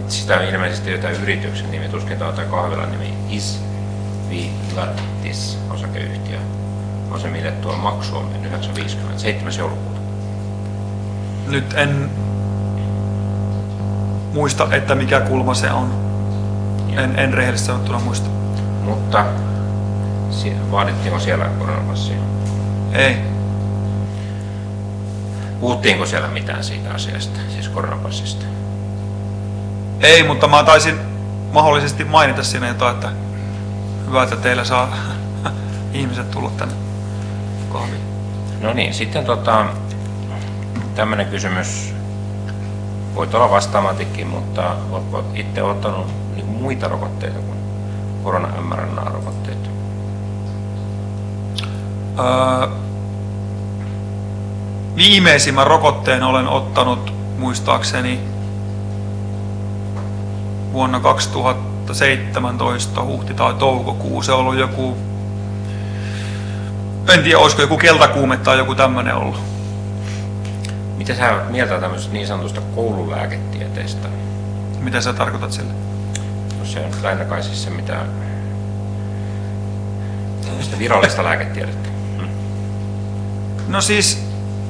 sitä on ilmeisesti jotain yrityksen nimi, tuskin tai kahvilan nimi, Isvilatis osakeyhtiö. On se, mille tuo maksu on mennyt yhdeksän viisikymmentä, seitsemäs joulukuuta. Nyt en muista, että mikä kulma se on. En, en rehellisesti sanottuna muista. Mutta vaadittiinko siellä koronapassia? Ei. Puhuttiinko siellä mitään siitä asiasta, siis koronapassista? Ei, mutta mä taisin mahdollisesti mainita siinä jotain, että hyvä, että teillä saa ihmiset tulla tänne kahviin. No niin, sitten tota, tämmöinen kysymys. Voit olla vastaamatikin, mutta oletko itse ottanut niin muita rokotteita kuin korona-M R N A-rokotteita? Öö, viimeisimmän rokotteen olen ottanut muistaakseni vuonna kaksituhattaseitsemäntoista huhti- tai toukokuu. Se on ollut joku, en tiedä olisiko joku keltakuume tai joku tämmöinen ollut. Mitä sä olet mieltä tämmöisestä niin sanotusta koululääketieteestä? Mitä sä tarkoitat sille? No se on lähinnä kai siis se, mitä virallista lääketiedettä. Hmm. No siis,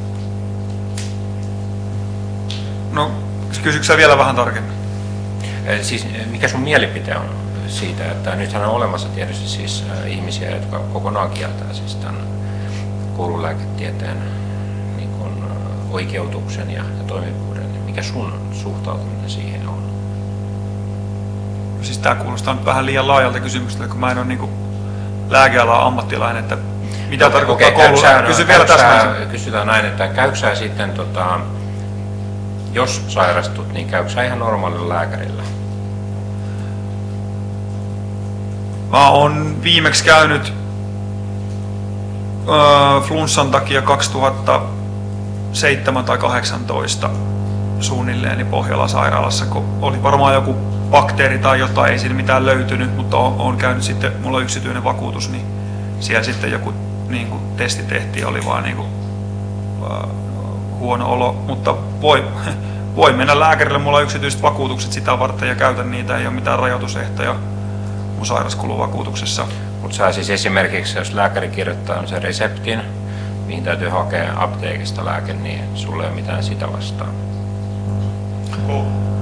no kysyksä sä vielä vähän tarkemmin? Eh, siis mikä sun mielipite on siitä, että nythän on olemassa tietysti siis äh, ihmisiä, jotka kokonaan kieltää siis tämän koululääketieteen niin kuin, äh, oikeutuksen ja, ja toimivuuden. Mikä sun suhtautuminen siihen on? No siis tää kuulostaa nyt vähän liian laajalta kysymykseltä, kun mä en ole niin kuin lääkealan ammattilainen, että mitä no, tarkoittaa okay, koululääke? Kysy vielä täsmälleen. Kysytään näin, että käyksää sitten, tota, jos sairastut, niin käyksää ihan normaalilla lääkärillä? Mä oon viimeksi käynyt öö, flunssan takia kaksituhattaseitsemän tai kahdeksantoista suunnilleen Pohjolan sairaalassa, kun oli varmaan joku bakteeri tai jotain, ei siinä mitään löytynyt, mutta oon, oon käynyt sitten, mulla on yksityinen vakuutus, niin siellä sitten joku niin kuin, testi tehtiin, oli vaan niin kuin, äh, huono olo, mutta voi, voi mennä lääkärille, mulla on yksityiset vakuutukset sitä varten ja käytän niitä, ei ole mitään rajoitusehtoja mun sairauskuluvakuutuksessa. Mutta sä siis esimerkiksi, jos lääkäri kirjoittaa sen reseptin, mihin täytyy hakea apteekista lääke, niin sulla ei ole mitään sitä vastaan. Onko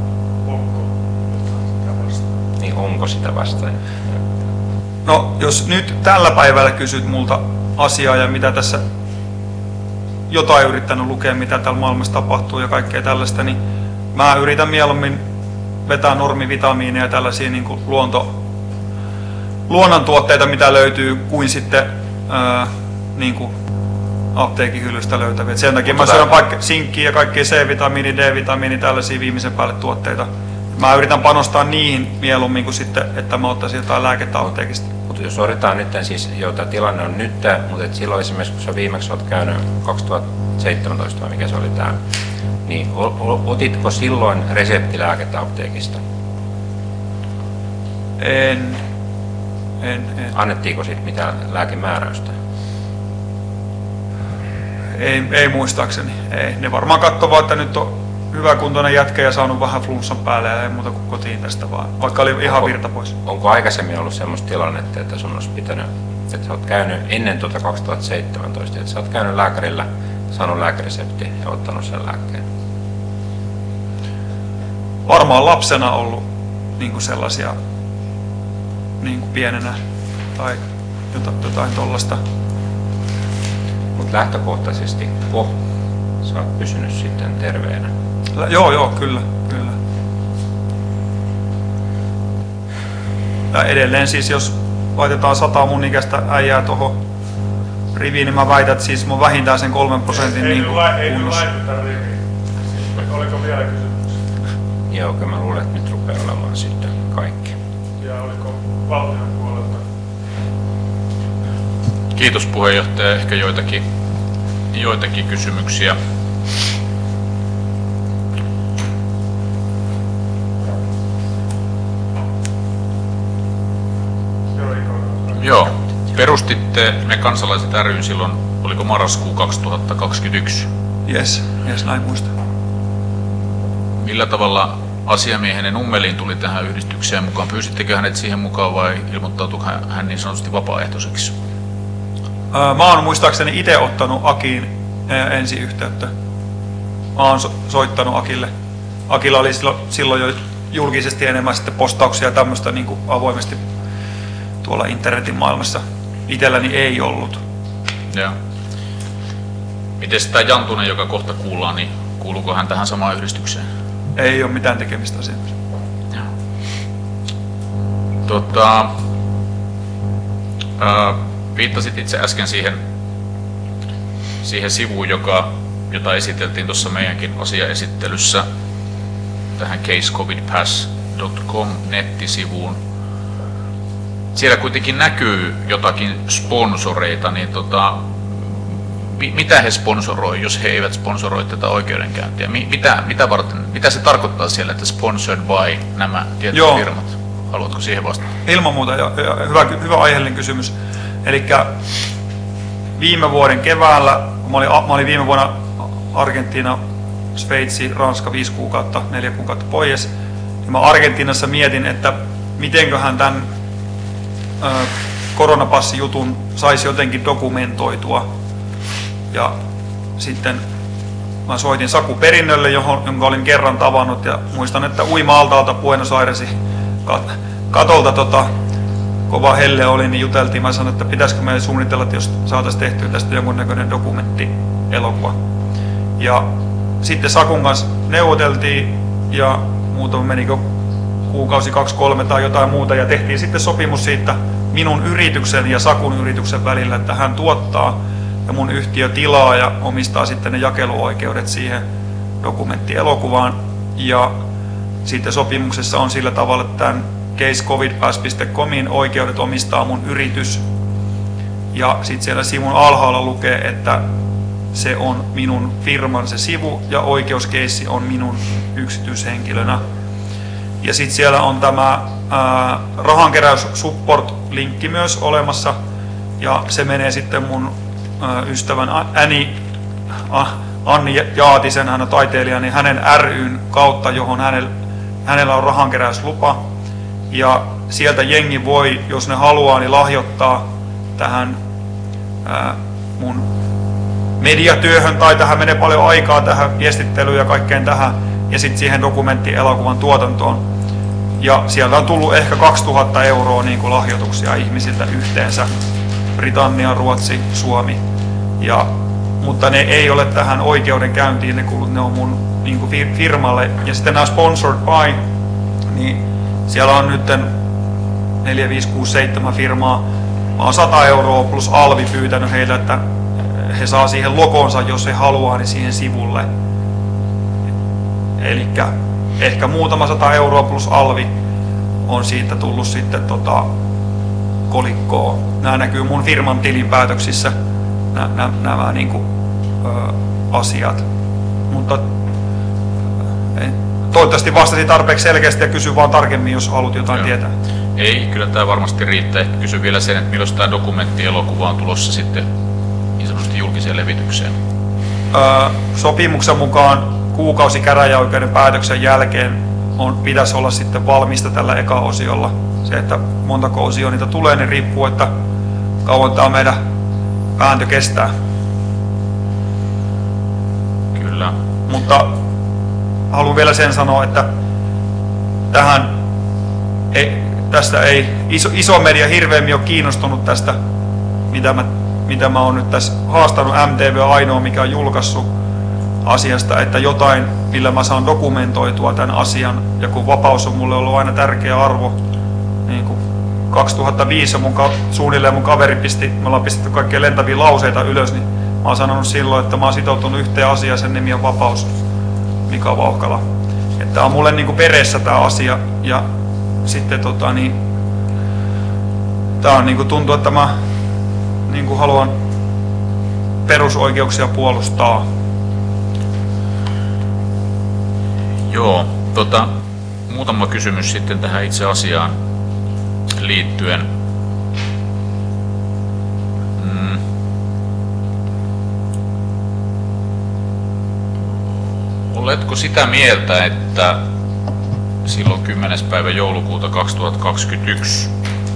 sitä vastaan? Niin onko sitä vastaan? No, jos nyt tällä päivällä kysyt multa asiaa ja mitä tässä jotain yrittänyt lukea, mitä täällä maailmassa tapahtuu ja kaikkea tällaista, niin mä yritän mieluummin vetää normivitamiineja ja tällaisia niin kuin luonto, luonnontuotteita, mitä löytyy, kuin sitten ää, niin kuin apteekin hyllystä löytäviä. Et sen takia mä syön vaikka sinkkiä ja kaikkia C-vitamiini, D-vitamiini, tällaisia viimeisen päälle tuotteita. Mä yritän panostaa niihin mieluummin kuin sitten, että mä ottaisin jotain lääkettä apteekista. Mutta jos odotetaan nyt, siis jo tämä tilanne on nyt, mutta et silloin esimerkiksi kun sä viimeksi olet käynyt kaksituhattaseitsemäntoista vai mikä se oli tämä, niin otitko silloin reseptilääkettä apteekista? En. En, en. Annettiinko siitä mitään lääkemääräystä? Ei, ei muistaakseni. Ei. Ne varmaan katsovat, että nyt on hyväkuntoinen jätkä ja saanut vähän flunssan päälle ja ei muuta kuin kotiin tästä vaan, vaikka oli ihan onko, virta pois. Onko aikaisemmin ollut semmoista tilannetta, että sun olisi pitänyt, että sä oot käynyt ennen tuota kaksituhattaseitsemäntoista, että sä oot käynyt lääkärillä, saanut lääkäresepti ja ottanut sen lääkkeen? Varmaan lapsena ollut niin kuin sellaisia niin kuin pienenä tai jotain, jotain tollasta. Mutta lähtökohtaisesti, ko, sä oot pysynyt sitten terveenä? Lä, joo, joo, kyllä, kyllä. Ja edelleen siis, jos laitetaan sata mun ikäistä äijää tuohon riviin, niin mä väitän, että siis mun vähintään sen kolmen prosentin ei, niin ei, ei nyt laiteta riviin. Oliko vielä kysymyksiä? Joo, kyllä mä luulen, että nyt rupeaa olemaan sitten kaikki. Ja oliko valtion puolelta? Kiitos puheenjohtaja. Ehkä joitakin, joitakin kysymyksiä. Joo. Perustitte Me kansalaiset ry silloin, oliko marraskuu kaksituhattakaksikymmentäyksi? Jes, jes, näin muista. Millä tavalla asiamiehenne Nummeliin tuli tähän yhdistykseen mukaan. Pyysittekö hänet siihen mukaan vai ilmoittautuiko hän niin sanotusti vapaaehtoiseksi? Mä oon muistaakseni itse ottanut Akiin ensi yhteyttä. Mä oon so- soittanut Akille. Akilla oli silloin, silloin jo julkisesti enemmän sitten postauksia ja tämmöistä niin kuin avoimesti tuolla internetin maailmassa. Itselläni ei ollut. Joo. Miten tämä Jantunen, joka kohta kuullaan, niin kuuluuko hän tähän samaan yhdistykseen? Ei ole mitään tekemistä asiassa. Joo. Tota, ää, viittasit itse äsken siihen, siihen sivuun, joka, jota esiteltiin tuossa meidänkin asiaesittelyssä, tähän case covid pass dot com nettisivuun. Siellä kuitenkin näkyy jotakin sponsoreita, niin tota, mitä he sponsoroi, jos he eivät sponsoroi tätä oikeudenkäyntiä? Mitä, mitä, varten, mitä se tarkoittaa siellä, että sponsored by nämä tietyt Joo. firmat? Haluatko siihen vastata? Ilman muuta, ja, ja hyvä, hyvä aiheellinen kysymys. Eli viime vuoden keväällä, kun mä olin, mä olin viime vuonna Argentiina, Sveitsi, Ranska viisi kuukautta, neljä kuukautta pois, niin mä Argentiinassa mietin, että mitenköhän tämän ö, koronapassijutun saisi jotenkin dokumentoitua. Ja sitten mä soitin Saku Perinnölle, johon, jonka olin kerran tavannut, ja muistan, että uima-altaalta Buenos Airesin katolta tota, kova helle oli, niin juteltiin. Mä sanoin, että pitäisikö meidän suunnitella, että jos saataisiin tehtyä tästä jonkunnäköinen dokumenttielokuva. Ja sitten Sakun kanssa neuvoteltiin ja muutama menikö kuukausi, kaksi, kolme tai jotain muuta, ja tehtiin sitten sopimus siitä minun yrityksen ja Sakun yrityksen välillä, että hän tuottaa ja mun yhtiö tilaa ja omistaa sitten ne jakeluoikeudet siihen dokumenttielokuvaan. Ja sitten sopimuksessa on sillä tavalla, että tämän case covid pass dot comin oikeudet omistaa mun yritys. Ja sitten siellä sivun alhaalla lukee, että se on minun firman se sivu ja oikeuskeissi on minun yksityishenkilönä. Ja sitten siellä on tämä ää, rahankeräys support-linkki myös olemassa. Ja se menee sitten mun ää, ystävän Anni, äh, Anni Jaatisen, hän on taiteilija, niin hänen ry:n kautta, johon hänellä, hänellä on rahankeräyslupa. Ja sieltä jengi voi, jos ne haluaa, niin lahjoittaa tähän ää, mun mediatyöhön, tai tähän menee paljon aikaa tähän viestittelyyn ja kaikkeen tähän, ja sitten siihen dokumenttielokuvan tuotantoon. Ja sieltä on tullut ehkä kaksituhatta euroa niin kuin lahjoituksia ihmisiltä yhteensä. Britannia, Ruotsi, Suomi. Ja, mutta ne ei ole tähän oikeudenkäyntiin, ne kulut, ne on mun niin kuin firmalle. Ja sitten nämä sponsored by, niin siellä on nyt neljä, viisi, kuusi, seitsemän firmaa. Mä oon sata euroa plus alvi pyytänyt heille, että he saa siihen logonsa, jos he haluaa, niin siihen sivulle. Elikkä ehkä muutama sata euroa plus alvi on siitä tullut sitten tota kolikkoa. Nämä näkyy mun firman tilinpäätöksissä, nämä, nämä, nämä niin kuin, ö, asiat. Mutta ei, toivottavasti vastasin tarpeeksi selkeästi ja kysy vaan tarkemmin, jos haluat jotain Joo. tietää. Ei, kyllä tämä varmasti riittää. Ehkä kysyn vielä sen, että milloin tämä dokumenttielokuva on tulossa sitten niin sanotusti julkiseen levitykseen. Ö, sopimuksen mukaan kuukausi käräjäoikeuden päätöksen jälkeen on, pitäisi olla sitten valmista tällä eka-osiolla. Se, että montako osioa niitä tulee, niin riippuu, että kauan tämä meidän vääntö kestää. Kyllä. Mutta haluan vielä sen sanoa, että tähän ei, tästä ei iso, iso media hirveämmin ole kiinnostunut tästä, mitä mä, mitä mä oon nyt tässä haastanut. M T V on ainoa, mikä on julkaissut asiasta, että jotain, millä mä saan dokumentoitua tämän asian. Ja kun vapaus on mulle ollut aina tärkeä arvo, niin kuin kaksituhattaviisi mun ka- suunnilleen mun kaveri pisti, me ollaan pistetty kaikkia lentäviä lauseita ylös, niin mä oon sanonut silloin, että mä oon sitoutunut yhteen asiaan, sen nimi on vapaus, Mika Vauhkala. Että on mulle niin kuin peressä tää asia, ja sitten tota niin, tää on niin kuin tuntuu, että mä niin kuin haluan perusoikeuksia puolustaa. Joo, tota, muutama kysymys sitten tähän itse asiaan liittyen. Mm. Oletko sitä mieltä, että silloin kymmenes päivä joulukuuta kaksituhattakaksikymmentäyksi.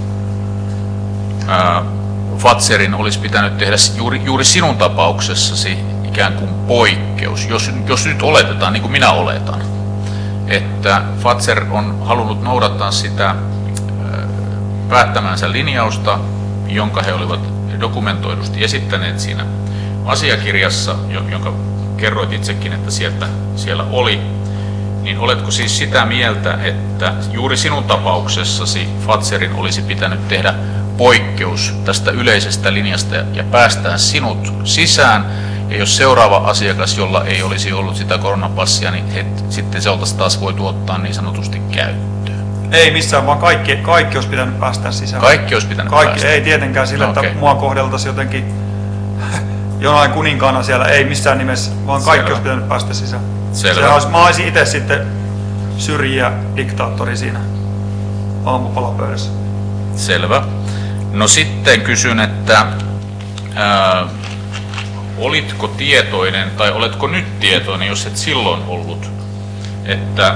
Ää, Pfizerin olisi pitänyt tehdä juuri, juuri sinun tapauksessasi ikään kuin poikkeus, jos, jos nyt oletetaan, niin kuin minä oletan, että Pfizer on halunnut noudattaa sitä ää, päättämänsä linjausta, jonka he olivat dokumentoidusti esittäneet siinä asiakirjassa, jonka kerroit itsekin, että sieltä, siellä oli, niin oletko siis sitä mieltä, että juuri sinun tapauksessasi Pfizerin olisi pitänyt tehdä poikkeus tästä yleisestä linjasta ja päästään sinut sisään, ja jos seuraava asiakas, jolla ei olisi ollut sitä koronapassia, niin he, sitten se oltaisiin taas voitu ottaa niin sanotusti käyttöön? Ei missään, vaan kaikki, kaikki olisi pitänyt päästä sisään. Kaikki olisi pitänyt kaikki, päästä? Ei tietenkään sillä, no, että okay. mua kohdeltaisiin jotenkin jonain kuninkaana siellä, ei missään nimessä, vaan kaikki Selvä. olisi pitänyt päästä sisään. Selvä. Olisi, mä olisin itse sitten syrjiä diktaattori siinä aamupalapöydässä. Selvä. No sitten kysyn, että ää, olitko tietoinen, tai oletko nyt tietoinen, jos et silloin ollut, että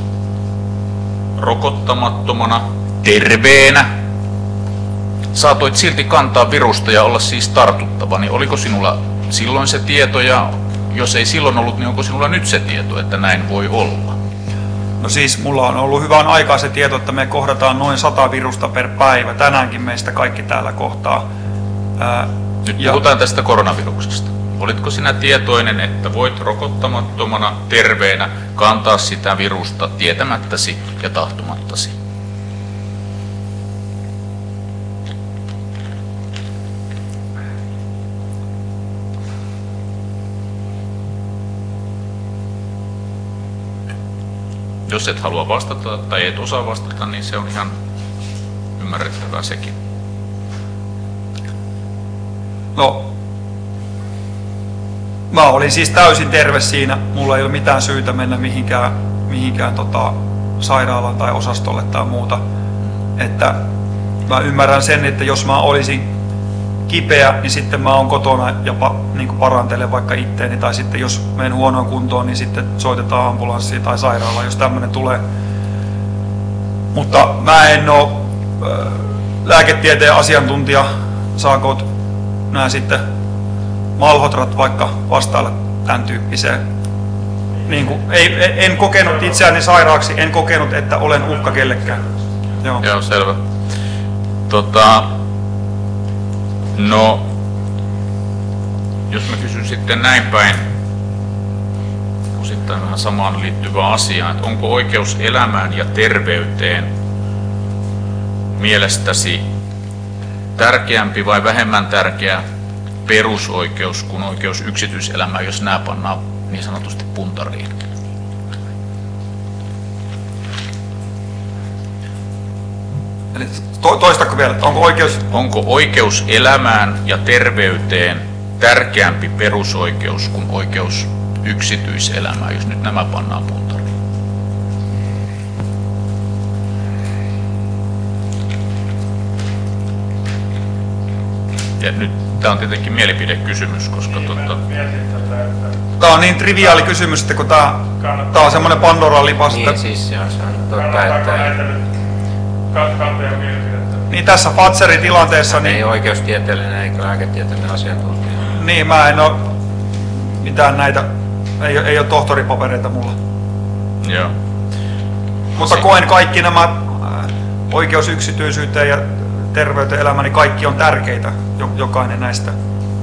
rokottamattomana, terveenä, saatoit silti kantaa virusta ja olla siis tartuttava, niin oliko sinulla silloin se tieto, ja jos ei silloin ollut, niin onko sinulla nyt se tieto, että näin voi olla? No siis mulla on ollut hyvän aikaa se tieto, että me kohdataan noin sata virusta per päivä. Tänäänkin meistä kaikki täällä kohtaa. Ää, Nyt ja puhutaan tästä koronaviruksesta. Olitko sinä tietoinen, että voit rokottamattomana, terveenä kantaa sitä virusta tietämättäsi ja tahtomattasi? Jos et halua vastata tai et osaa vastata, niin se on ihan ymmärrettävää sekin. No, mä olin siis täysin terve siinä. Mulla ei ole mitään syytä mennä mihinkään, mihinkään tota, sairaalaan tai osastolle tai muuta. Että mä ymmärrän sen, että jos mä olisin kipeä, niin sitten mä oon kotona ja pa, niin kuin parantelen vaikka itteeni. Tai sitten jos menen huonoon kuntoon, niin sitten soitetaan ambulanssiin tai sairaalaan, jos tämmöinen tulee. Mutta mä en ole äh, lääketieteen asiantuntija. Saakoot nää sitten malhotrat vaikka vastailla tämän tyyppiseen. Niin kuin, ei, en kokenut itseäni sairaaksi, en kokenut, että olen uhka kellekään. Joo, Joo selvä. Tota, no, jos mä kysyn sitten näin päin, osittain vähän samaan liittyvää asiaa, että onko oikeus elämään ja terveyteen mielestäsi tärkeämpi vai vähemmän tärkeä perusoikeus kuin oikeus yksityiselämään, jos nämä pannaan niin sanotusti puntariin? Eli to, toistako vielä, että onko oikeus... Onko oikeus elämään ja terveyteen tärkeämpi perusoikeus kuin oikeus yksityiselämään, jos nyt nämä pannaan puntariin? Ja nyt tämä on tietenkin mielipidekysymys, koska Niin, tota, mietin tätä, että Tämä on niin triviaali kysymys, että kun tämä, tämä on semmoinen Pandoran lipas, Niin, siis se on, se on totta, kannattaako näitä että nyt ka- kantoja mielipidettä? niin tässä Pfizerin tilanteessa, ei niin, oikeustieteellinen eikä lääketieteellinen asiantuntija. niin mä en ole mitään näitä, ei, ei ole tohtoripapereita mulla. joo. Mutta koen kaikki nämä äh, oikeus yksityisyyteen ja terveyteen elämään, niin kaikki on tärkeitä, jokainen näistä.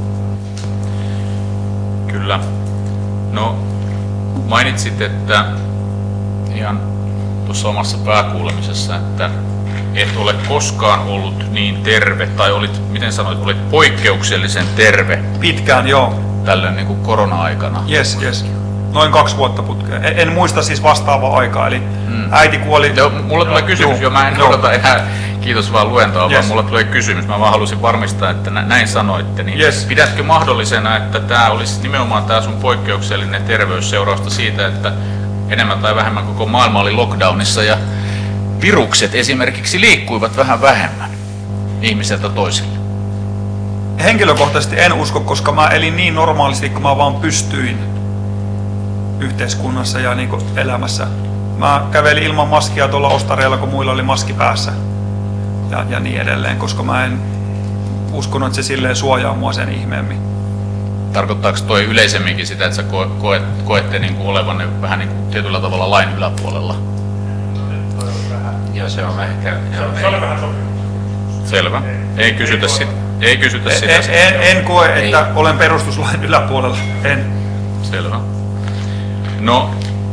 Kyllä. No, mainitsit, että ihan tuossa omassa pääkuulemisessa, että et ole koskaan ollut niin terve, tai olit, miten sanoit, olit poikkeuksellisen terve Pitkään, joo. tällöin niin kuin korona-aikana. Yes, yes. Noin kaksi vuotta putkeen. En, en muista siis vastaavaa aikaa, eli Mm. äiti kuoli... Joo, mulla tulee kysymys, Joo, jo mä en joo. odota enää, kiitos vaan luentoa, Yes. vaan mulla tulee kysymys. Mä vaan halusin varmistaa, että nä- näin sanoitte. Niin Yes. pidätkö mahdollisena, että tämä olisi nimenomaan tämä sun poikkeuksellinen terveysseurausta siitä, että enemmän tai vähemmän koko maailma oli lockdownissa ja virukset esimerkiksi liikkuivat vähän vähemmän ihmiseltä toiselle? Henkilökohtaisesti en usko, koska mä elin niin normaalisti, kun mä vaan pystyin yhteiskunnassa ja niin kuin elämässä mä kävelin ilman maskia tuolla ostareilla, kun muilla oli maski päässä ja, ja niin edelleen, koska mä en uskonut, että se silleen suojaa mua sen ihmeemmin. Tarkoittaako toi yleisemminkin sitä, että sä koet, koette niin kuin olevanne vähän niin kuin tietyllä tavalla lain yläpuolella? Joo, se on ehkä... Joo, Se oli vähän sopimus. Selvä. Ei kysytä, sit, ei kysytä sitä. En, en, en koe, Ei. että olen perustuslain yläpuolella. En. Selvä. No,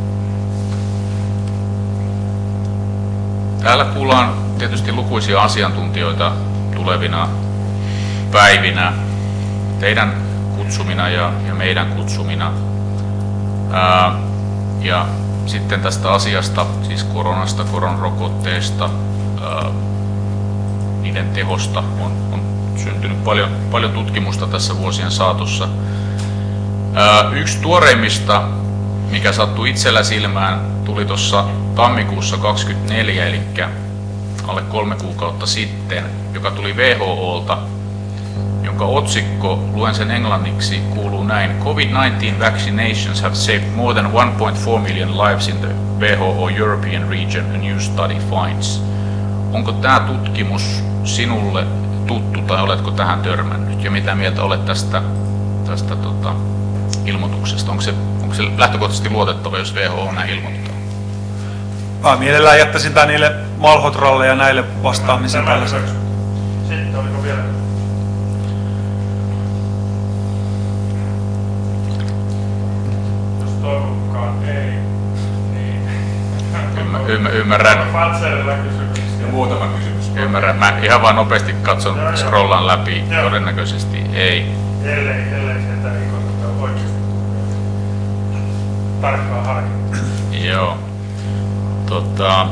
täällä kuullaan tietysti lukuisia asiantuntijoita tulevina päivinä, teidän kutsumina ja, ja meidän kutsumina. Ää, ja sitten tästä asiasta, siis koronasta, koronarokotteesta, ää, niiden tehosta on, on syntynyt paljon, paljon tutkimusta tässä vuosien saatossa. Ää, yksi tuoreimmista, mikä sattui itsellä silmään, tuli tuossa tammikuussa kaksikymmentäneljä, eli alle kolme kuukautta sitten, joka tuli W H O:lta, jonka otsikko, luen sen englanniksi, kuuluu näin: COVID nineteen vaccinations have saved more than one point four million lives in the W H O European region, a new study finds. Onko tämä tutkimus sinulle tuttu tai oletko tähän törmännyt? Ja mitä mieltä olet tästä, tästä tota, ilmoituksesta? Onko se, onko se lähtökohtaisesti luotettava, jos W H O näin ilmoittaa? Mä mielellään jättäisin tää niille Malhotralle ja näille vastaamisen Tämä tällaisen. Sitten oliko vielä? Jos toivon mukaan ei, niin... Ymmär, ymmär, ymmärrän. Fatserilla kysymyksiä. Ja muutama kysymys. Ymmärrän. Mä ihan vaan nopeasti katson, Joo, joo. scrollaan läpi. Joo. Todennäköisesti ei. Ellei, ellei sieltä rikosta oikeasti tarkkaan harkittu. Joo. Tota...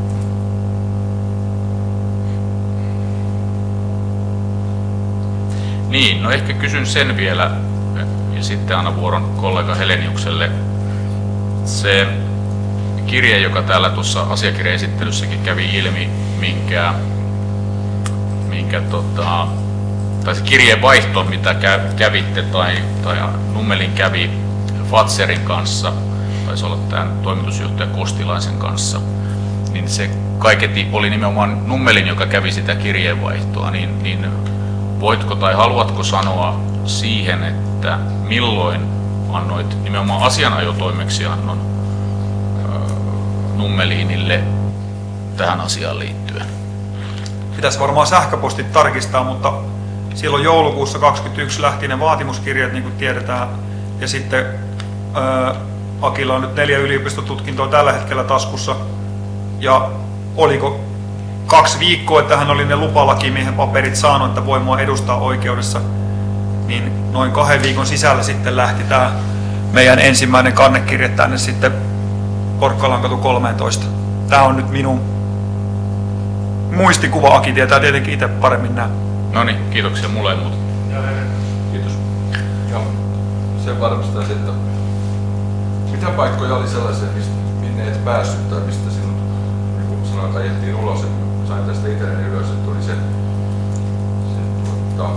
Niin, no ehkä kysyn sen vielä ja sitten annan vuoron kollega Heleniukselle. Se kirje, joka täällä tuossa asiakirjaesittelyssäkin kävi ilmi, minkä, minkä tota, tai se kirjeenvaihto, mitä kävitte tai, tai Nummelin kävi Fatserin kanssa, taisi olla tämän toimitusjohtaja Kostilaisen kanssa, niin se kaiketi oli nimenomaan Nummelin, joka kävi sitä kirjeenvaihtoa, niin, niin voitko tai haluatko sanoa siihen, että milloin annoit nimenomaan asianajotoimeksiannon Nummeliinille tähän asiaan liittyen? Pitäisi varmaan sähköpostit tarkistaa, mutta silloin joulukuussa kaksikymmentäyksi lähti ne vaatimuskirjat, niin kuin tiedetään. Ja sitten ää, Akilla on nyt neljä yliopistotutkintoa tällä hetkellä taskussa. Ja oliko kaksi viikkoa, että hän oli ne lupalakimiehen paperit saanut, että voi mua edustaa oikeudessa. Niin noin kahden viikon sisällä sitten lähti tämä meidän ensimmäinen kannekirje tänne sitten Porkkalankatu kolmetoista. Tämä on nyt minun muistikuva. Aki tietää tietenkin itse paremmin nämä. No niin, kiitoksia. Mulla ei muuta. Kiitos. Ja sen varmistaisin, että mitä paikkoja oli sellaisia, mistä, minne et päässyt tai mistä sinut, niin kuin sanotaan, ajettiin ulos. Ja sain tästä itselleni ylös, että oli se, se tuota,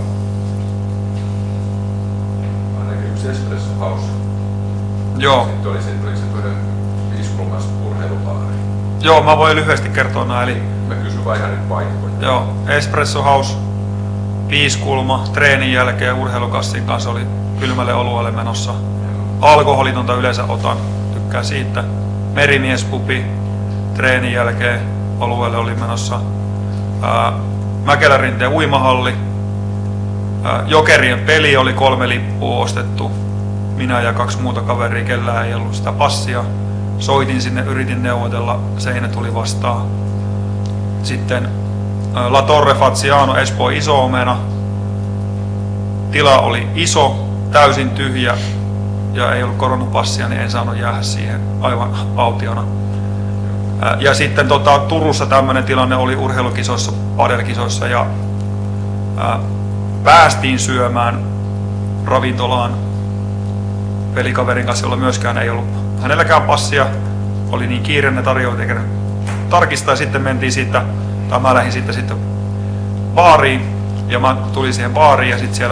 ainakin yksi Espresso House. Joo. Sitten oli se, oli se toinen viisikulmas urheilubaari. Joo, mä voin lyhyesti kertoa nämä. Eli Mä kysyn vaan ihan nyt paikkoja. joo, Espresso House, viisikulma, treenin jälkeen urheilukassin kanssa oli kylmälle olueelle menossa. Alkoholitonta yleensä otan, tykkään siitä. Merimiespubi, treenin jälkeen olueelle oli menossa. Ää, Mäkelärinteen uimahalli. Ää, Jokerien peli oli kolme lippua ostettu. Minä ja kaksi muuta kaveria, kellään ei ollut sitä passia. Soitin sinne, yritin neuvotella, seinä tuli vastaan. Sitten La Torre Faziano, Espoo Iso Omena. Tila oli iso, täysin tyhjä ja ei ollut koronapassia, niin en saanut jäädä siihen aivan autiona. Ja sitten tota, Turussa tämmöinen tilanne oli urheilukisoissa, padelkisoissa ja ää, päästiin syömään ravintolaan pelikaverin kanssa, jolla myöskään ei ollut hänelläkään passia. Oli niin kiireinen tarjoilu, eikä tarkistaa. Sitten mentiin siitä, tai mä lähdin sitten, sitten baariin ja mä tulin siihen baariin ja sitten siellä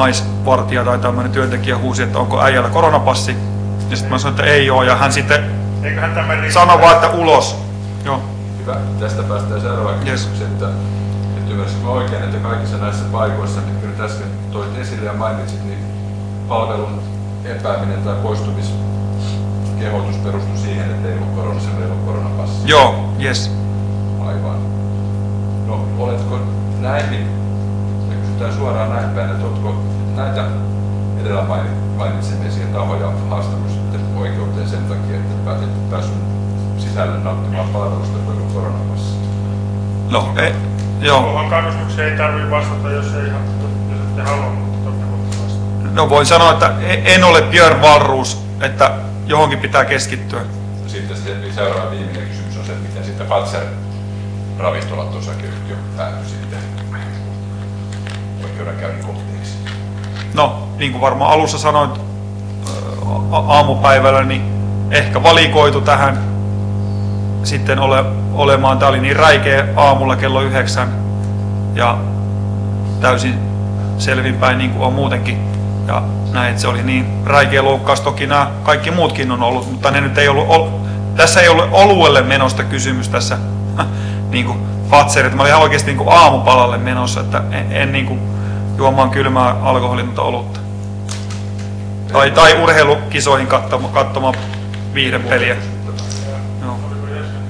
naisvartija tai tämmöinen työntekijä huusi, että onko äijällä koronapassi. Ja sitten mä sanoin, että ei oo, ja hän sitten Eiköhän tämä riitä. Sano vaan, että ulos. Joo. Hyvä. Tästä päästään seuraavaan Yes. kysymykseen, että, että ymmärsitkö oikein, että kaikissa näissä paikoissa, mitkä nyt äsken toit esille ja mainitsit, niin palvelun epääminen tai poistumiskehotus perustui siihen, että ei ollut koronassa, ei ollut koronapassia. Joo, yes. Aivan. No, oletko näihin, ja kysytään suoraan näin päin, että oletko näitä edellä mainitsemiisia tahoja haastanut sitten oikeuteen sen takia, että et päässyt sisälle nauttimaan palvelusta, joka on koronapassia? No, ei, joo. Tuohon kysymykseen ei tarvitse vastata, jos ei ihan, jos ette halua, mutta totta voitte vastata. No voin sanoa, että en ole Björn Wahlroos, että johonkin pitää keskittyä. Sitten se seuraava viimeinen kysymys on se, että miten sitten Fazer ravintolat osakeyhtiö päätyi sitten oikeudenkäynnin kohteeksi. No, niin kuin varmaan alussa sanoit ä, aamupäivällä, niin ehkä valikoitu tähän sitten ole, olemaan. Tämä oli niin räikeä aamulla kello yhdeksän ja täysin selvinpäin niin kuin on muutenkin. Ja näin, että se oli niin räikeä loukkaus. Toki nämä kaikki muutkin on ollut, mutta ne nyt ei ollut, ol, tässä ei ole oluelle menosta kysymys tässä niin kuin Fazerit. Mä olin ihan oikeasti niin kuin aamupalalle menossa, että en, en niin kuin juomaan kylmää alkoholitonta olutta. Tai, tai urheilukisoihin katsomaan, katsomaan viihdepeliä. Joo. Oliko jäsen?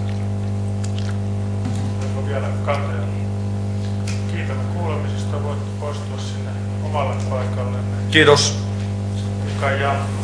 Onko vielä kanteja? Kiitämme kuulemisesta. Voit poistua sinne omalle paikalle. Kiitos. Mika Jan.